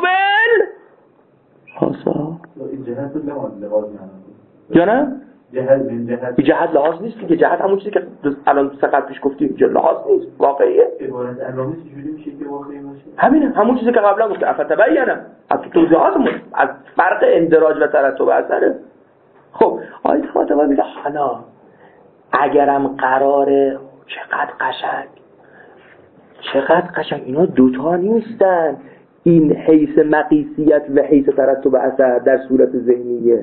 حاصل. این جهت لحاظ یا نه؟ جهت من جهت جهت لحاظ نیست که جهت همون چیزی که الان سقط پیش گفتیم جهت لحاظ نیست، واقعیه. عبارت علامه چجوری میشه که واقعی باشه؟ همینه، همون چیزی که قبلا گفت افتبینه از توضیحاتمون از فرق اندراج و ترتب اثره. خب آیه خاطبه میگه حالا اگرم قراره، چقدر قشنگ چقدر قشنگ، اینا دوتا نیستن، این حیث مقیسیت و حیث ترتب اثر در صورت ذهنیه،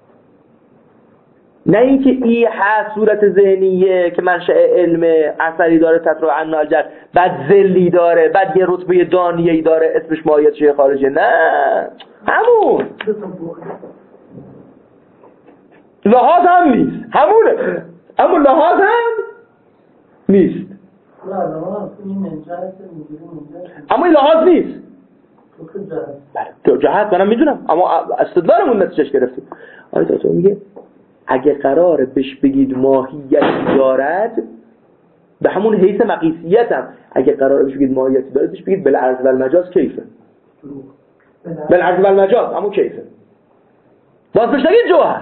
نه اینکه ای هست صورت ذهنیه که منشأ علم اثری داره تطرع عن الجهل، بعد ذلی داره، بعد یه رتبه دانیه‌ای داره اسمش ماهیت شیء خارجه. نه همون لحاظ هم نیست، همونه، اما لحاظ هم نیست، اما این لحاظ نیست. بله جهت منم میدونم، اما استدلالمون نتیجهش گرفتیم. آیه تا میگه اگه قراره بهش بگید ماهیتی دارد، به همون حیث مقیسیت هم اگه قراره بهش بگید ماهیتی دارد، بهش بگید بالعرض و المجاز کیفه، بالعرض و المجاز همون کیفه، باز بهش نگید جوهر.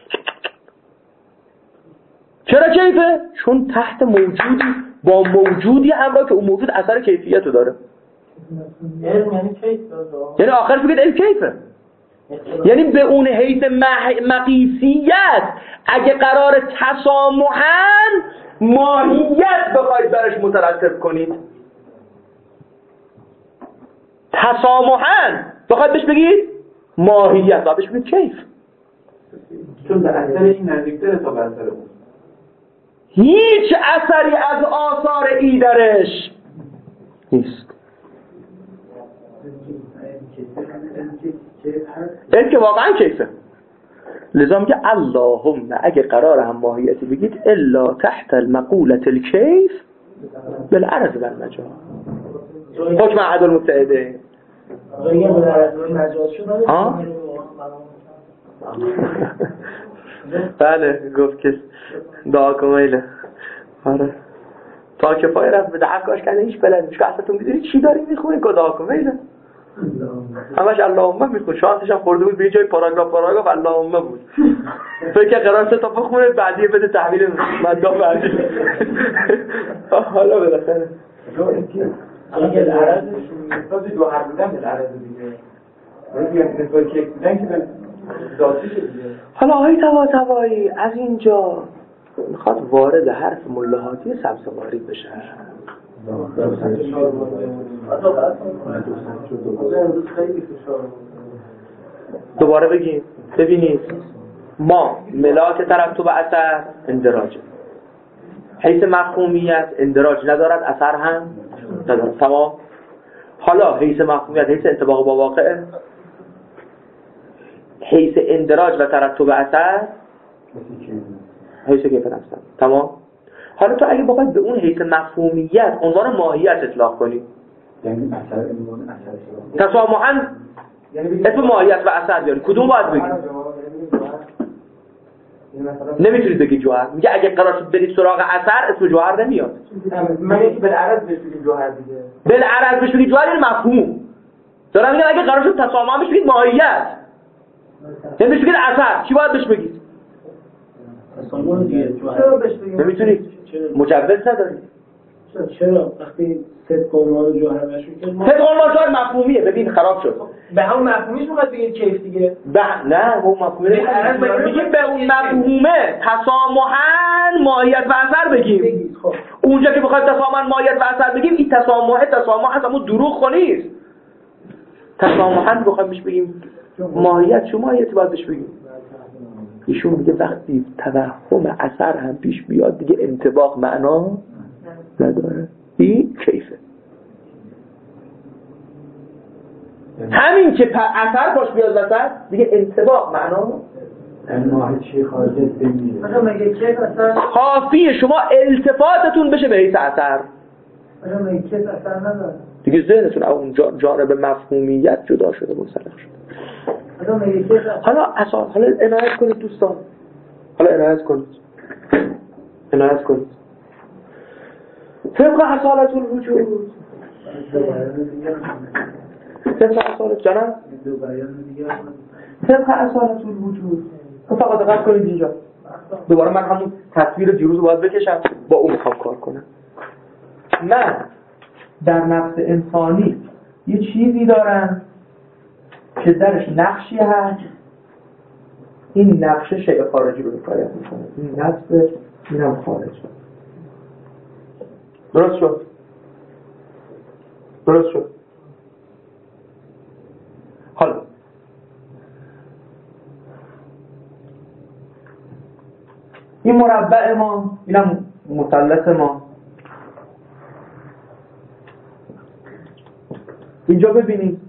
چرا کیفه؟ چون تحت موجودی با موجودی همراه که اون موجود اثر کیفیت رو داره. علم یعنی کیف، یعنی آخرش بگید علم کیفه، یعنی به اون حیث مقیسیت اگه قرار تسامحاً ماهیت بخواید برش مترتب کنید، تسامحاً بخواید بهش بگید ماهیت و بهش بگید کیف، چون به اثر این نزدیکتره تا به اثر اون. هیچ اثری از آثار ای درش نیست. این که واقعا کیفه. لذا میگه اللهم اگه قرار هم ماهیتی بگید الا تحت المقولة الکیف بالعرض والمجاز حکم عدل المبتعده. ها؟ بله گفت که دعا کمیله. آره تا که پای رفت به دعاکاش کنه هیچ بلد نیست که اصلا تو میدونی چی داری میخونی که دعا کمیله همش اللهم میخون. شانسش هم خورده بود به جای پاراگراف پاراگراف اللهم بود. فکر قرار سه تا بخونه بعدی بده تحویل مدام بعدی. حالا بالاخره اگه العرضش نسبت دو حرف بودن به العرض دیگه ولی نسبت کیف بودن که به ذاتی شد دیگه. حالا آقای طباطبایی از اینجا میخواد وارد حرف ملحاتی سبزواری بشه. دوباره بگیم ببینید ما ملاک ترتب اثر اندراجه، حیث مفهومیت اندراج ندارد، اثر هم ندارد. تمام. حالا حیث مفهومیت حیث انطباق با واقع، حیث اندراج و ترتب اثر حیث کیف نفسه. تمام. حالا تو اگه بخواید به اون حیث مفهومیت عنوان ماهیت اطلاق کنی یعنی اثر عنوان اثر تسامحاً اسم ماهیت و اثر بیاری کدوم باید بگید؟ نمیتونید بگید جوهر. میگه اگه قرار شد برید سراغ اثر اسم جوهر نمیاد. من یکی بالعرض بهش بگید جوهر دیگه. بالعرض بهش بگید جوهر یعنی مفهوم. دارم میگم اگه قرار شد تسامحاً بهش بگید ماهیت. یعنی بهش بگید اثر. چی باید بهش بگید؟ تسامحاً دیگه جوهر بهش بگید. نمیتونید. مجوز ندارید. چرا وقتی صدق عنوان جوهر بشه که صدق عنوان جوهر مفهومیه. ببین خراب شد. به همون مفهومیش میخواد بگید کیف دیگه. به نه اون مفهومه میگیم به اون مفهومه تسامحاً ماهیت و اثر بگیم. خب اونجا که بخواید تسامحاً ماهیت و اثر بگیم این تسامح تسامح هست اما دروغ نیست. تسامحاً بخوایم بهش بگیم ماهیت چه ماهیتی باید بهش بگیم؟ ایشون میگه وقتی توهم اثر هم پیش بیاد دیگه انطباق معنا نداره. این کیفه. همین که اثر پاش بیاد وسط دیگه انطباق معنا ماهیت چی خارجه نمیشه. مثلا مگه کیف اثر کافیه شما التفاتتون بشه به حیث اثر. مثلا مگه کیف اثر نداره دیگه ذهنتون اون جانب مفهومیت جدا شده منسلخ شده. مثلا مگه کیف حالا اصلا حالا عنایت کنید دوستان. حالا عنایت کنید. عنایت کنید. طبق اصالت الوجود. طبق اصالت جانم؟ طبق اصالت الوجود. فقط دقت کنید اینجا. دوباره من همون تصویر دیروز رو باید بکشم با اون میخوام کار کنم. من در نفس انسانی یه چیزی دارم که درش نقشی هست. این نقشه شیء خارجی رو حکایت میکنه. این نفس اینم خارج. درست شد؟ درست شد؟ حالا این مربع ما اینم مثلث ما. اینجا ببینید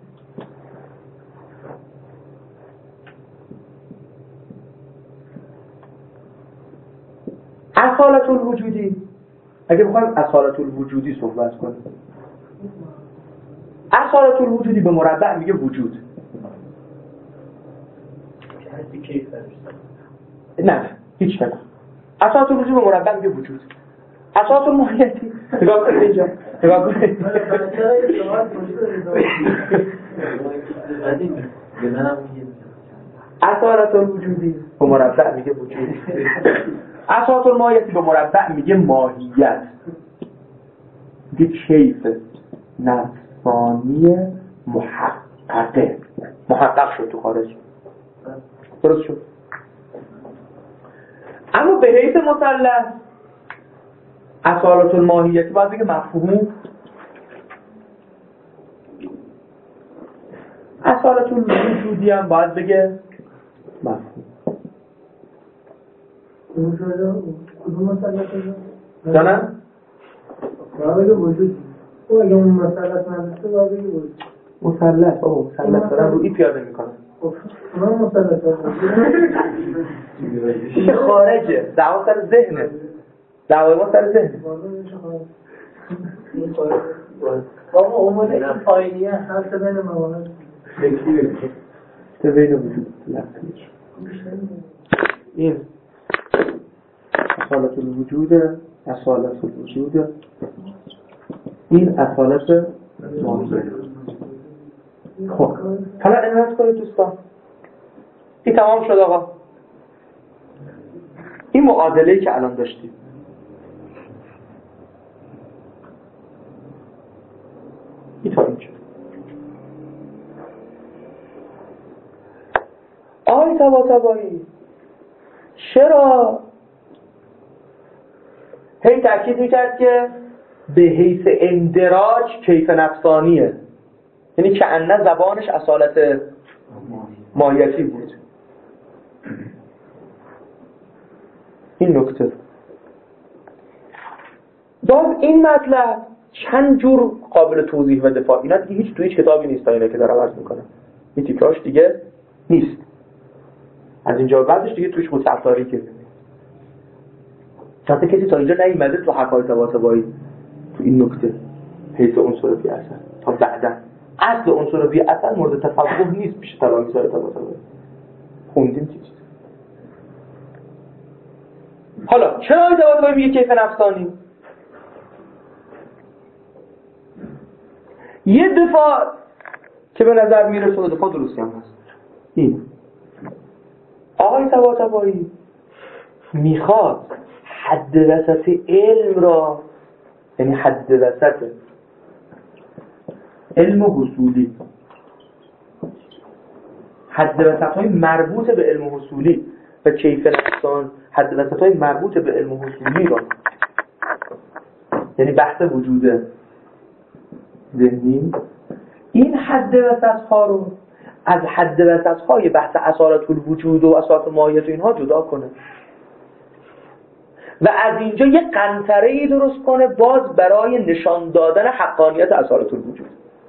اصالت الوجودی. اگه بخوایم اصالت الوجودی صحبت کنیم اصالت الوجودی به مربع میگه وجود. نه هیچ نه. اصالت الوجودی به مربع میگه وجود. اصالت الماهیتی نگاه کنید اینجا نگاه کنید. اصالت الوجودی به مربع میگه وجود. اصالت الماهیتی به مربع میگه ماهیت. میگه کیف نفس ثانی محققه، محقق شد تو خارج، درست شد. اما به حیث مثلث اصالت الماهیتی باید بگه مفهوم، اصالت الوجودی هم باید بگه مفهوم. کدوم مثلث جانم؟ باید بگه وجود. او اگه اون مثلث نداشته باید بگه وجود. مثلث، او مثلث دارن روی پیاده میکنن. من مثلث چه خارجه، دعوا سر ذهنه، دعوای ما سر ذهنه. بابا اون این پایینیه هست بین موانع به بین وجود لحظهش این اصالت الوجود، اصالت الوجود، این اصالت ماهیت. خب حالا انرس کنید دوستان، این تمام شد آقا. این معادله‌ای که الان داشتیم این تا اینجا. آقای طباطبایی چرا هی تأکید میکرد که به حیث اندراج کیف نفسانیه، یعنی که انه زبانش اصالت ماهیتی بود. این نکته باز این مطلب چند جور قابل توضیح و دفاع، اینا دیگه هیچ توی هیچ کتابی نیست تا اینا که دارم عرض میکنم، این تیکراش دیگه نیست. از اینجا بعدش دیگه توش مستعفاری که چند کسی تا اینجا نیومده تو حقایق طباطبایی تو این نکته حیث عنصر بی اثر تا بعدا. اصل عنصر بی اثر مورد تفقه نیست پیش تلامذه طباطبایی، خوندیم چی چیز. حالا چرا این طباطبایی میگه کیف نفسانی؟ یه دفاع که به نظر میرسه دفاع درستی هم هست. این آقای طباطبایی میخواد حد وسط علم را، یعنی حد وسط علم حصولی، حد وسط های مربوط به علم حصولی و کیف نفسان، حد وسط های مربوط به علم حصولی را، یعنی بحث وجود ذهنی، این حد وسط ها رو از حد وسط های بحث اصالت الوجود و اصالت ماهیت و اینها جدا کنه و از اینجا یه قنطره‌ای درست کنه باز برای نشان دادن حقانیت اصالت الوجود.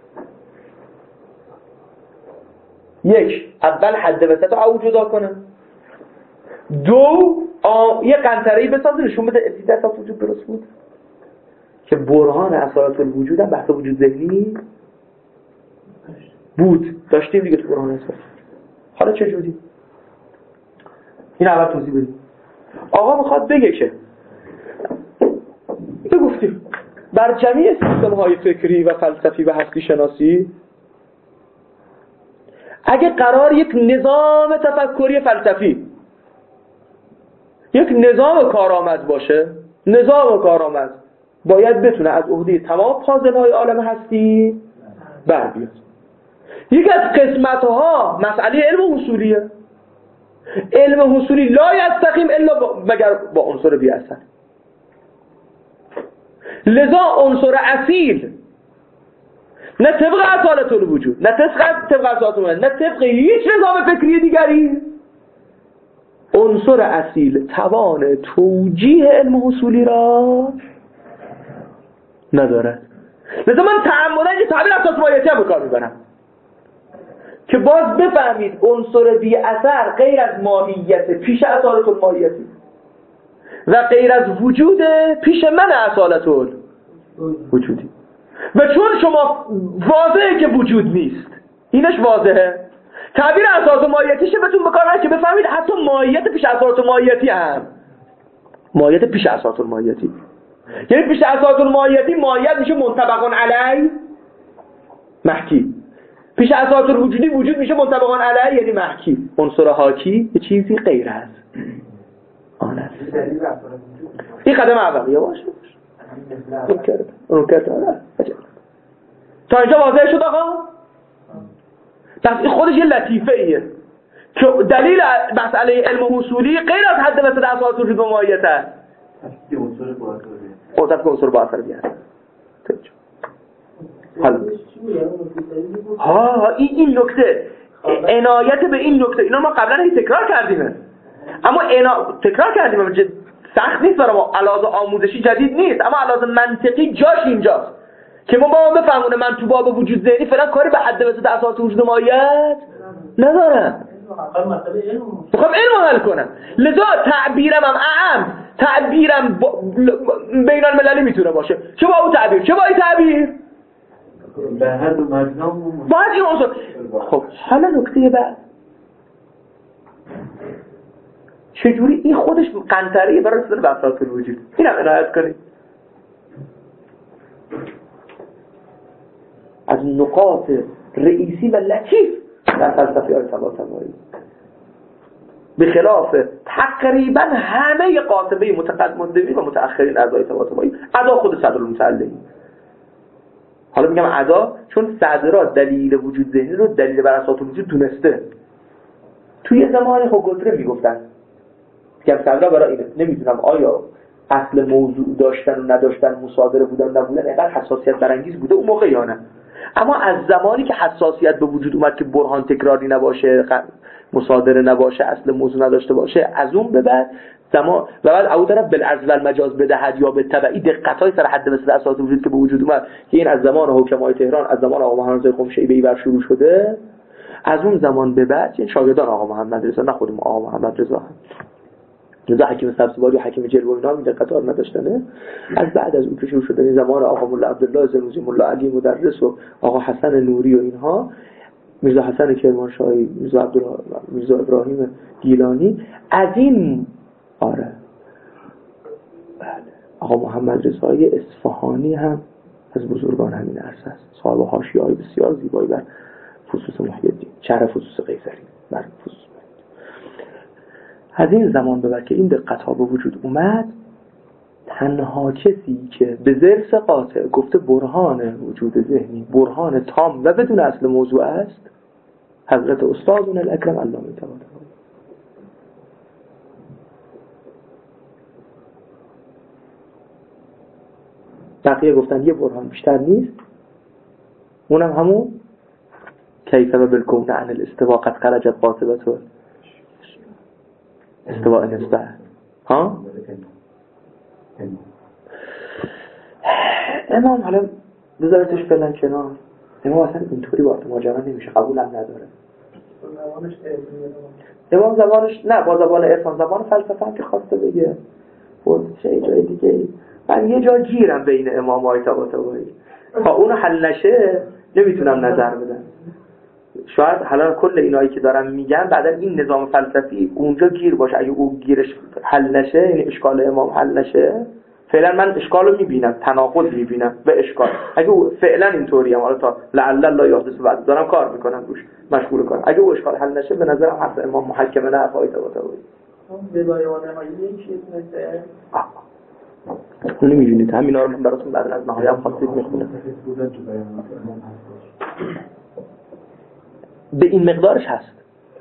یک، اول حد وسط رو جدا کنه. دو، آ... یه قنطره‌ای بسازه نشون بده ادیده اصالت الوجود درست بود که برهان اصالت الوجود هم بحث وجود ذهنی بود، داشتیم دیگه تو برهان اصالت. حالا چه جوری؟ این اول توضیح بدیم. آقا میخواد بگه که بگفتیم بر جمعی سیستم های فکری و فلسفی و هستی شناسی اگه قرار یک نظام تفکری فلسفی، یک نظام کارآمد باشه، نظام کارآمد باید بتونه از عهده تمام پازل های عالم هستی بر بیاد. یکی از قسمت ها مسئله علم حصولیه. علم حصولی لا یستقیم الا مگر با عنصر بی اثر. لذا عنصر اصیل نه طبق اصالت الوجود، نه طبق طبق اصالت الوجود، نه طبق هیچ نظام فکری دیگری، عنصر اصیل توان توجیه علم حصولی را ندارد. لذا من تعمداً یه تعبیر اساس ماهیتی هم بکار میبرم که باز بفهمید عنصر بی اثر غیر از ماهیت پیش اصالت الماهیتی و غیر از وجود پیش من اصالت الوجودی. و چون شما واضحه که وجود نیست، اینش واضحه، تعبیر اصالت ماهیتیشه بهتون بکار که بفهمید حتی ماهیت پیش اصالت الماهیتی هم ماهیت پیش اصالت الماهیتی، یعنی پیش اصالت الماهیتی ماهیت میشه منطبقان علی محکی، پیش اصالت الوجودی وجود میشه منطبقان علیه یعنی محکی. عنصر حاکی یه چیزی غیر است آن است. این قدم اول. یواش باش اون کرد اون کرد تا اینجا واضح شد آقا؟ پس این خودش یه لطیفه ایه که دلیل مسئله علم حصولی غیر از حد وسط اساس وجود و ماهیت است. که عنصر باطل قدرت که عنصر باطل بیاد. حالا ها این این نکته عنایت به این نکته اینا ما قبلا هی تکرار کردیم، اما اینا تکرار کردیم سخت نیست برای ما، علاوه آموزشی جدید نیست، اما علاوه منطقی جاش اینجاست که ما با ما بفهمونه من تو باب وجود ذهنی فعلا کاری به حد وسط اساس وجود ماهیت ندارم، میخوام علم حل کنم. لذا تعبیرم هم اعم تعبیرم بین المللی میتونه باشه، چه با اون تعبیر چه با این تعبیر به حد و مجنام باید این عنصر. خب حالا نکته بعد چجوری این خودش قنطره‌ای برای رسیدن به اساس وجود، اینم عنایت کنید. از نقاط رئیسی و لطیف در فلسفه های طباطبایی به خلاف تقریبا همه قاطبه متقدمین و متأخرین اعضای طباطبایی ادا خود صدرالمتعلمی. حالا میگم ادا چون صدرا دلیل وجود ذهنی رو دلیل بر اساس وجود دونسته. توی زمان هوگوتره میگفتن که صدرا برای اینه، نمیدونم آیا اصل موضوع داشتن و نداشتن مصادره بودن نبودن اینقدر حساسیت برانگیز بوده اون موقع یا نه، اما از زمانی که حساسیت به وجود اومد که برهان تکراری نباشه، مصادره نباشه، اصل موضوع نداشته باشه، از اون به بعد زمان و بعد او طرف بالعرض و المجاز بدهد یا به تبعی دقت‌های سر حد مثل اساس وجود که به وجود اومد که این از زمان حکمای تهران، از زمان آقا محمد رضا خمشه‌ای بر شروع شده. از اون زمان به بعد این شاگردان آقا محمد رضا، نه خودم آقا محمد رضا هم رضا حکیم سبزواری و حکیم جلوی اینا این دقت‌ها نداشتنه. از بعد از اون که شروع شده این زمان آقا مولا عبدالله زنوزی، مولا علی مدرس و آقا حسن نوری و اینها، میرزا حسن کرمانشاهی، میرزا عبدالله، میرزا ابراهیم گیلانی، از این آره بله آقا محمد رضایی اصفهانی هم از بزرگان همین عرصه است، صاحب حاشیه‌های بسیار زیبایی بر فصوص محی الدین، شرح فصوص قیصری بر فصوص. از این زمان به بعد که این دقت‌ها به وجود اومد، تنها کسی که به ذرس قاطع گفته برهان وجود ذهنی برهان تام و بدون اصل موضوع است حضرت استادون الاکرم علامه طباطبایی. بقیه گفتن یه برهان بیشتر نیست، اونم همون کیف و بالکون عن الاستوا قد خرجت قاطبته استواء نسبت. ها امام حالا بذارتش فعلا کنار، امام اصلا اینطوری وارد ماجرا نمیشه، قبولم نداره. امام زبانش نه با زبان عرفان، زبان فلسفه هم که خواسته بگه بود چه جای دیگه. من یه جا گیرم بین امام‌های طباطبایی، تا اون حل نشه نمیتونم نظر بدم. شاید حالا کل اینایی که دارم میگم بعدا این نظام فلسفی اونجا گیر باشه، اگه اون گیرش حل نشه، یعنی اشکال امام حل نشه، فعلا من اشکال رو میبینم، تناقض میبینم به اشکال. اگه او فعلا اینطوری هم حالا تا لعل الله یحدث بعد دارم کار میکنم روش، مشغول کنم، اگه او اشکال حل نشه به نظرم حرف امام محکمه نه حرفای طباطبایی. به بیانه های یک چیز مثل اونو میبینید همینا رو من براتون بعد از نهایت خواستید میخونم. به این مقدارش هست.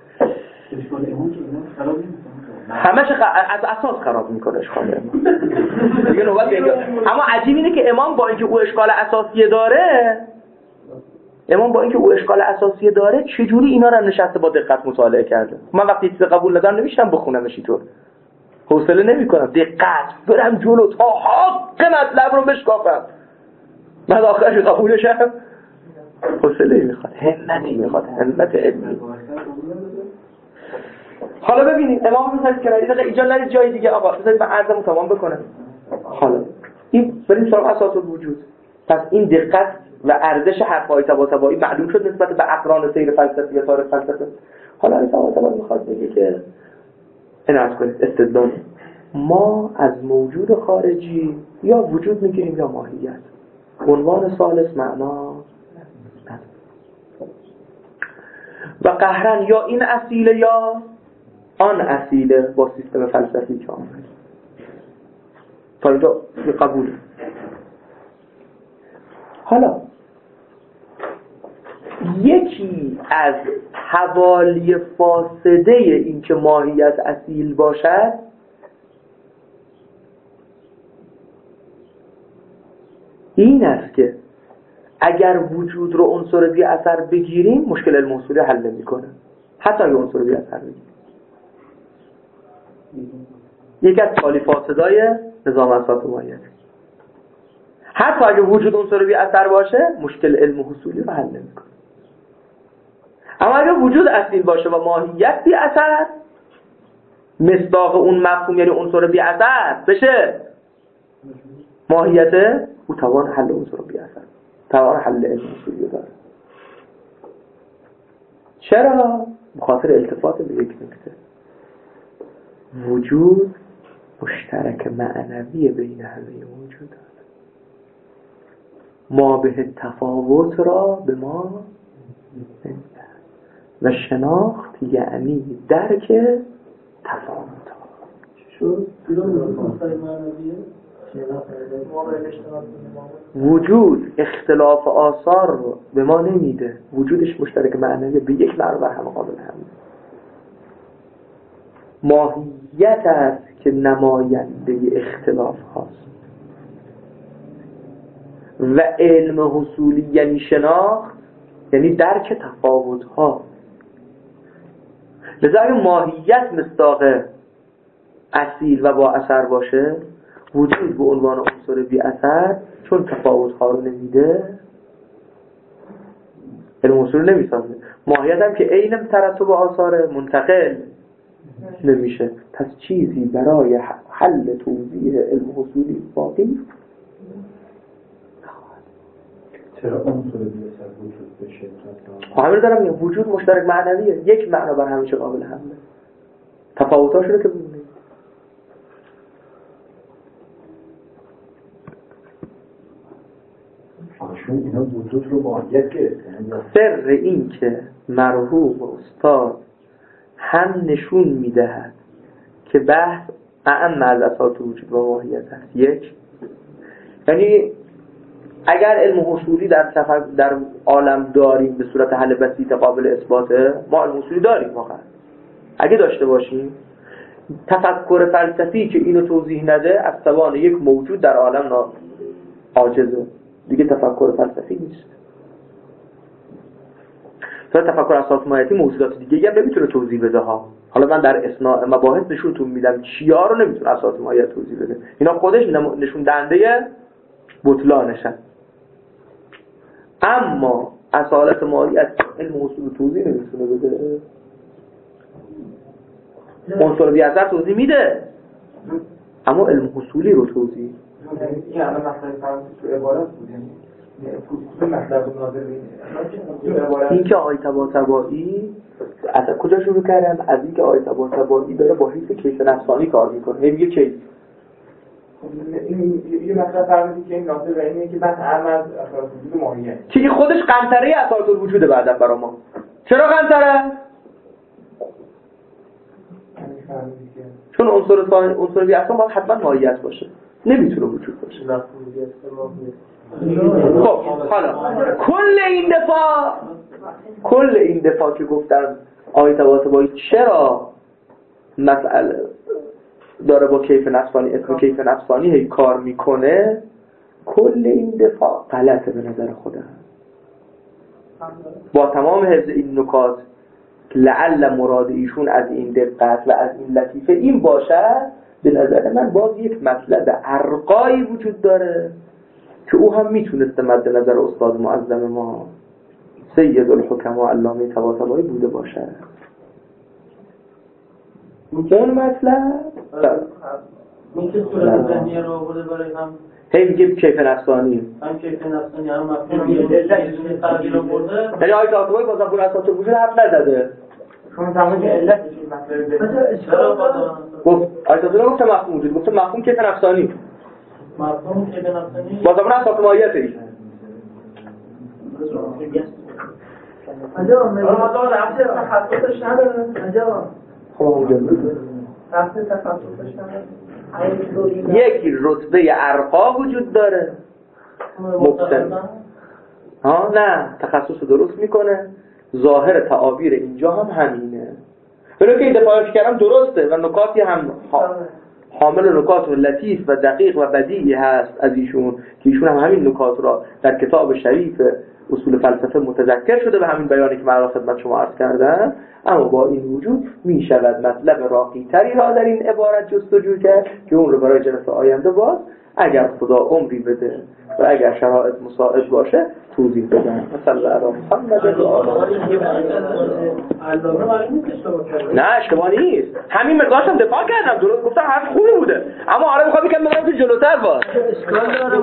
همش خ... از اساس خراب میکنه اشکال امام. دیگه نوبت اینجا. اما عجیب اینه که امام با اینکه او اشکال اساسی داره، امام با اینکه او اشکال اساسی داره چجوری اینا رو نشسته با دقت مطالعه کرده. من وقتی چیز قبول ندارم نمیشم بخونمش اینطور. حوصله نمیکنم دقت برم جلو تا حق مطلب رو بشکافم. من آخرش قبولشم حوصله میخواد، همتی میخواد، همت علمی. حالا ببینید امام میذارید کنار دیگه اینجا نرید جای دیگه آقا، بذارید من عرضمو تمام بکنم. حالا این بریم سراغ اساس الوجود. پس این دقت و ارزش حرفای طباطبایی معلوم شد نسبت به اقران سیر فلسفی و تاریخ فلسفه. حالا طباطبایی میخواد بگه که عنایت کنید استدلال ما از موجود خارجی یا وجود میگیریم یا ماهیت. عنوان ثالث معنا و قهرن یا این اصیله یا آن اصیله با سیستم فلسفی که آمد. تا اینجا قبول. حالا یکی از حوالی فاسده این که ماهیت اصیل باشد این است که اگر وجود رو عنصر بی اثر بگیریم مشکل علم اصولی حل نمی‌کنه، حتی اگر عنصر بی اثر بگیریم. یکی از تالی فاسدای نظام اساس ماهیت، حتی اگر وجود عنصر بی اثر باشه مشکل علم اصولی رو حل نمی‌کنه. اما اگر وجود اصیل باشه و ماهیت بی اثر، مصداق اون مفهوم یعنی عنصر بی اثر بشه ماهیت، او توان حل عنصر بی اثر، توان حل علم اصولی داره. چرا؟ بخاطر التفات به یک نکته: وجود مشترک معنوی بین همه موجودات. ما به تفاوت را به ما نمیدهد و شناخت یعنی درک تفاوت ها. شد؟ وجود اختلاف آثار رو به ما نمیده، وجودش مشترک معنوی به یک معنا بر همه قابل همه. ماهیت است که نماینده اختلاف هاست و علم حصولی یعنی شناخت یعنی درک تفاوت ها. لذا اگه ماهیت مصداق اصیل و با اثر باشه، وجود به عنوان عنصر بی اثر چون تفاوت ها رو نمیده علم اصول نمیسازه. ماهیت هم که عین ترتب آثار منتقل نمیشه، پس چیزی برای حل توضیح علم اصولی باقی چرا عنصر بی اثر وجود بشه؟ همین دارم میگم وجود مشترک معنویه، یک معنا بر همیشه قابل حمله. تفاوت‌هاش رو که ببینید. آشون اینا وجود رو ماهیت گرفتن. سر این که مرحوم استاد هم نشون میدهد که بحث اعم از اساس وجود و ماهیت است. یک، یعنی اگر علم حصولی در تفکر در عالم داریم به صورت حل بسیط قابل اثباته، ما علم حصولی داریم واقعا. اگه داشته باشیم تفکر فلسفی که اینو توضیح نده از توان یک موجود در عالم عاجزه، دیگه تفکر فلسفی نیست. تا تفکر اساس ماهیتی موجودات دیگه هم نمیتونه توضیح بده ها. حالا من در اثناء مباحث نشونتون میدم چیا رو نمیتونه اساس ماهیت توضیح بده. اینا خودش نشون دهنده بطلانشن. اما اصالت ماهیت علم اصول توضیح نمیتونه بده. عنصر بی اثر توضیح میده اما علم اصولی رو توضیح این الان مطلب فرض تو عبارت بود، یعنی تو مطلب ناظر این که آقای طباطبایی از کجا شروع کردم؟ از این که آقای طباطبایی داره با حیث کیف نفسانی کار میکنه. هی میگه کیف این یه مطلب فرضی که این ناظر و اینه که بعد هم از اساس وجود ماهیت که خودش قنطره اساس الوجوده بعداً برا ما. چرا قنطره؟ چون عنصر ثانی عنصر بی اثر باید حتما ماهیت باشه، نمیتونه وجود باشه. خب حالا کل این دفاع کل این دفاع که گفتم آقای طباطبایی چرا مسئله داره با کیف نفسانی اسم کیف نفسانی هی کار میکنه، کل این دفاع غلطه به نظر خودم. با تمام حفظ این نکات لعل مراد ایشون از این دقت و از این لطیفه این باشه، به نظر من باز یک مطلب ارقایی وجود داره که او هم میتونسته مد نظر استاد معظم ما سید الحکما علامه طباطبایی بوده باشه. اون مطلب این که صورت ذهنیه رو آورده برای هم هی میگه کیف نفسانی هم کیف نفسانی هم مفهوم یه فرقی رو برده. یعنی آقای طباطبایی بازم بر اساس وجود حرف نزده. شما تمام علتش این مطلب چرا گفت آقای طباطبایی گفت مفهوم وجود، گفت مفهوم کیف نفسانی، مفهوم کیف نفسانی بازم بر اساس ماهیته. آجا ما رفته تخصصش نداره. آجا خب اونجا رفته تخصصش نداره. یک رتبه ارقا وجود داره. مبتدی ها نه، تخصص درست میکنه، ظاهر تعابیر اینجا هم همینه. ولی که این دفاعش کردم درسته و نکاتی هم حامل نکات لطیف و دقیق و بدیعی هست از ایشون که ایشون هم همین نکات را در کتاب شریف اصول فلسفه متذکر شده به همین بیانی که من خدمت شما عرض کردم. اما با این وجود می شود مطلب راقی‌تری را در این عبارت جستجو کرد که اون رو برای جلسه آینده باز اگر خدا عمری بده و اگر شرایط مساعد باشه توضیح بدم. مثلا علی محمد نه اشتباه نیست، همین مقدارش هم دفاع کردم، درست گفتم، حرف خوبی بوده، اما آره میخوام بگم برم تو جلوتر باز. اشکال داره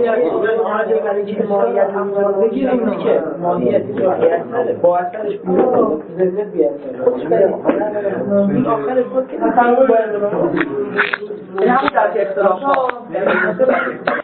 ماهیت بگیریم که ماهیت با اثرش بیرون زنده بیاد خودش بریم آخرش بود که این همون در که اختلاف ها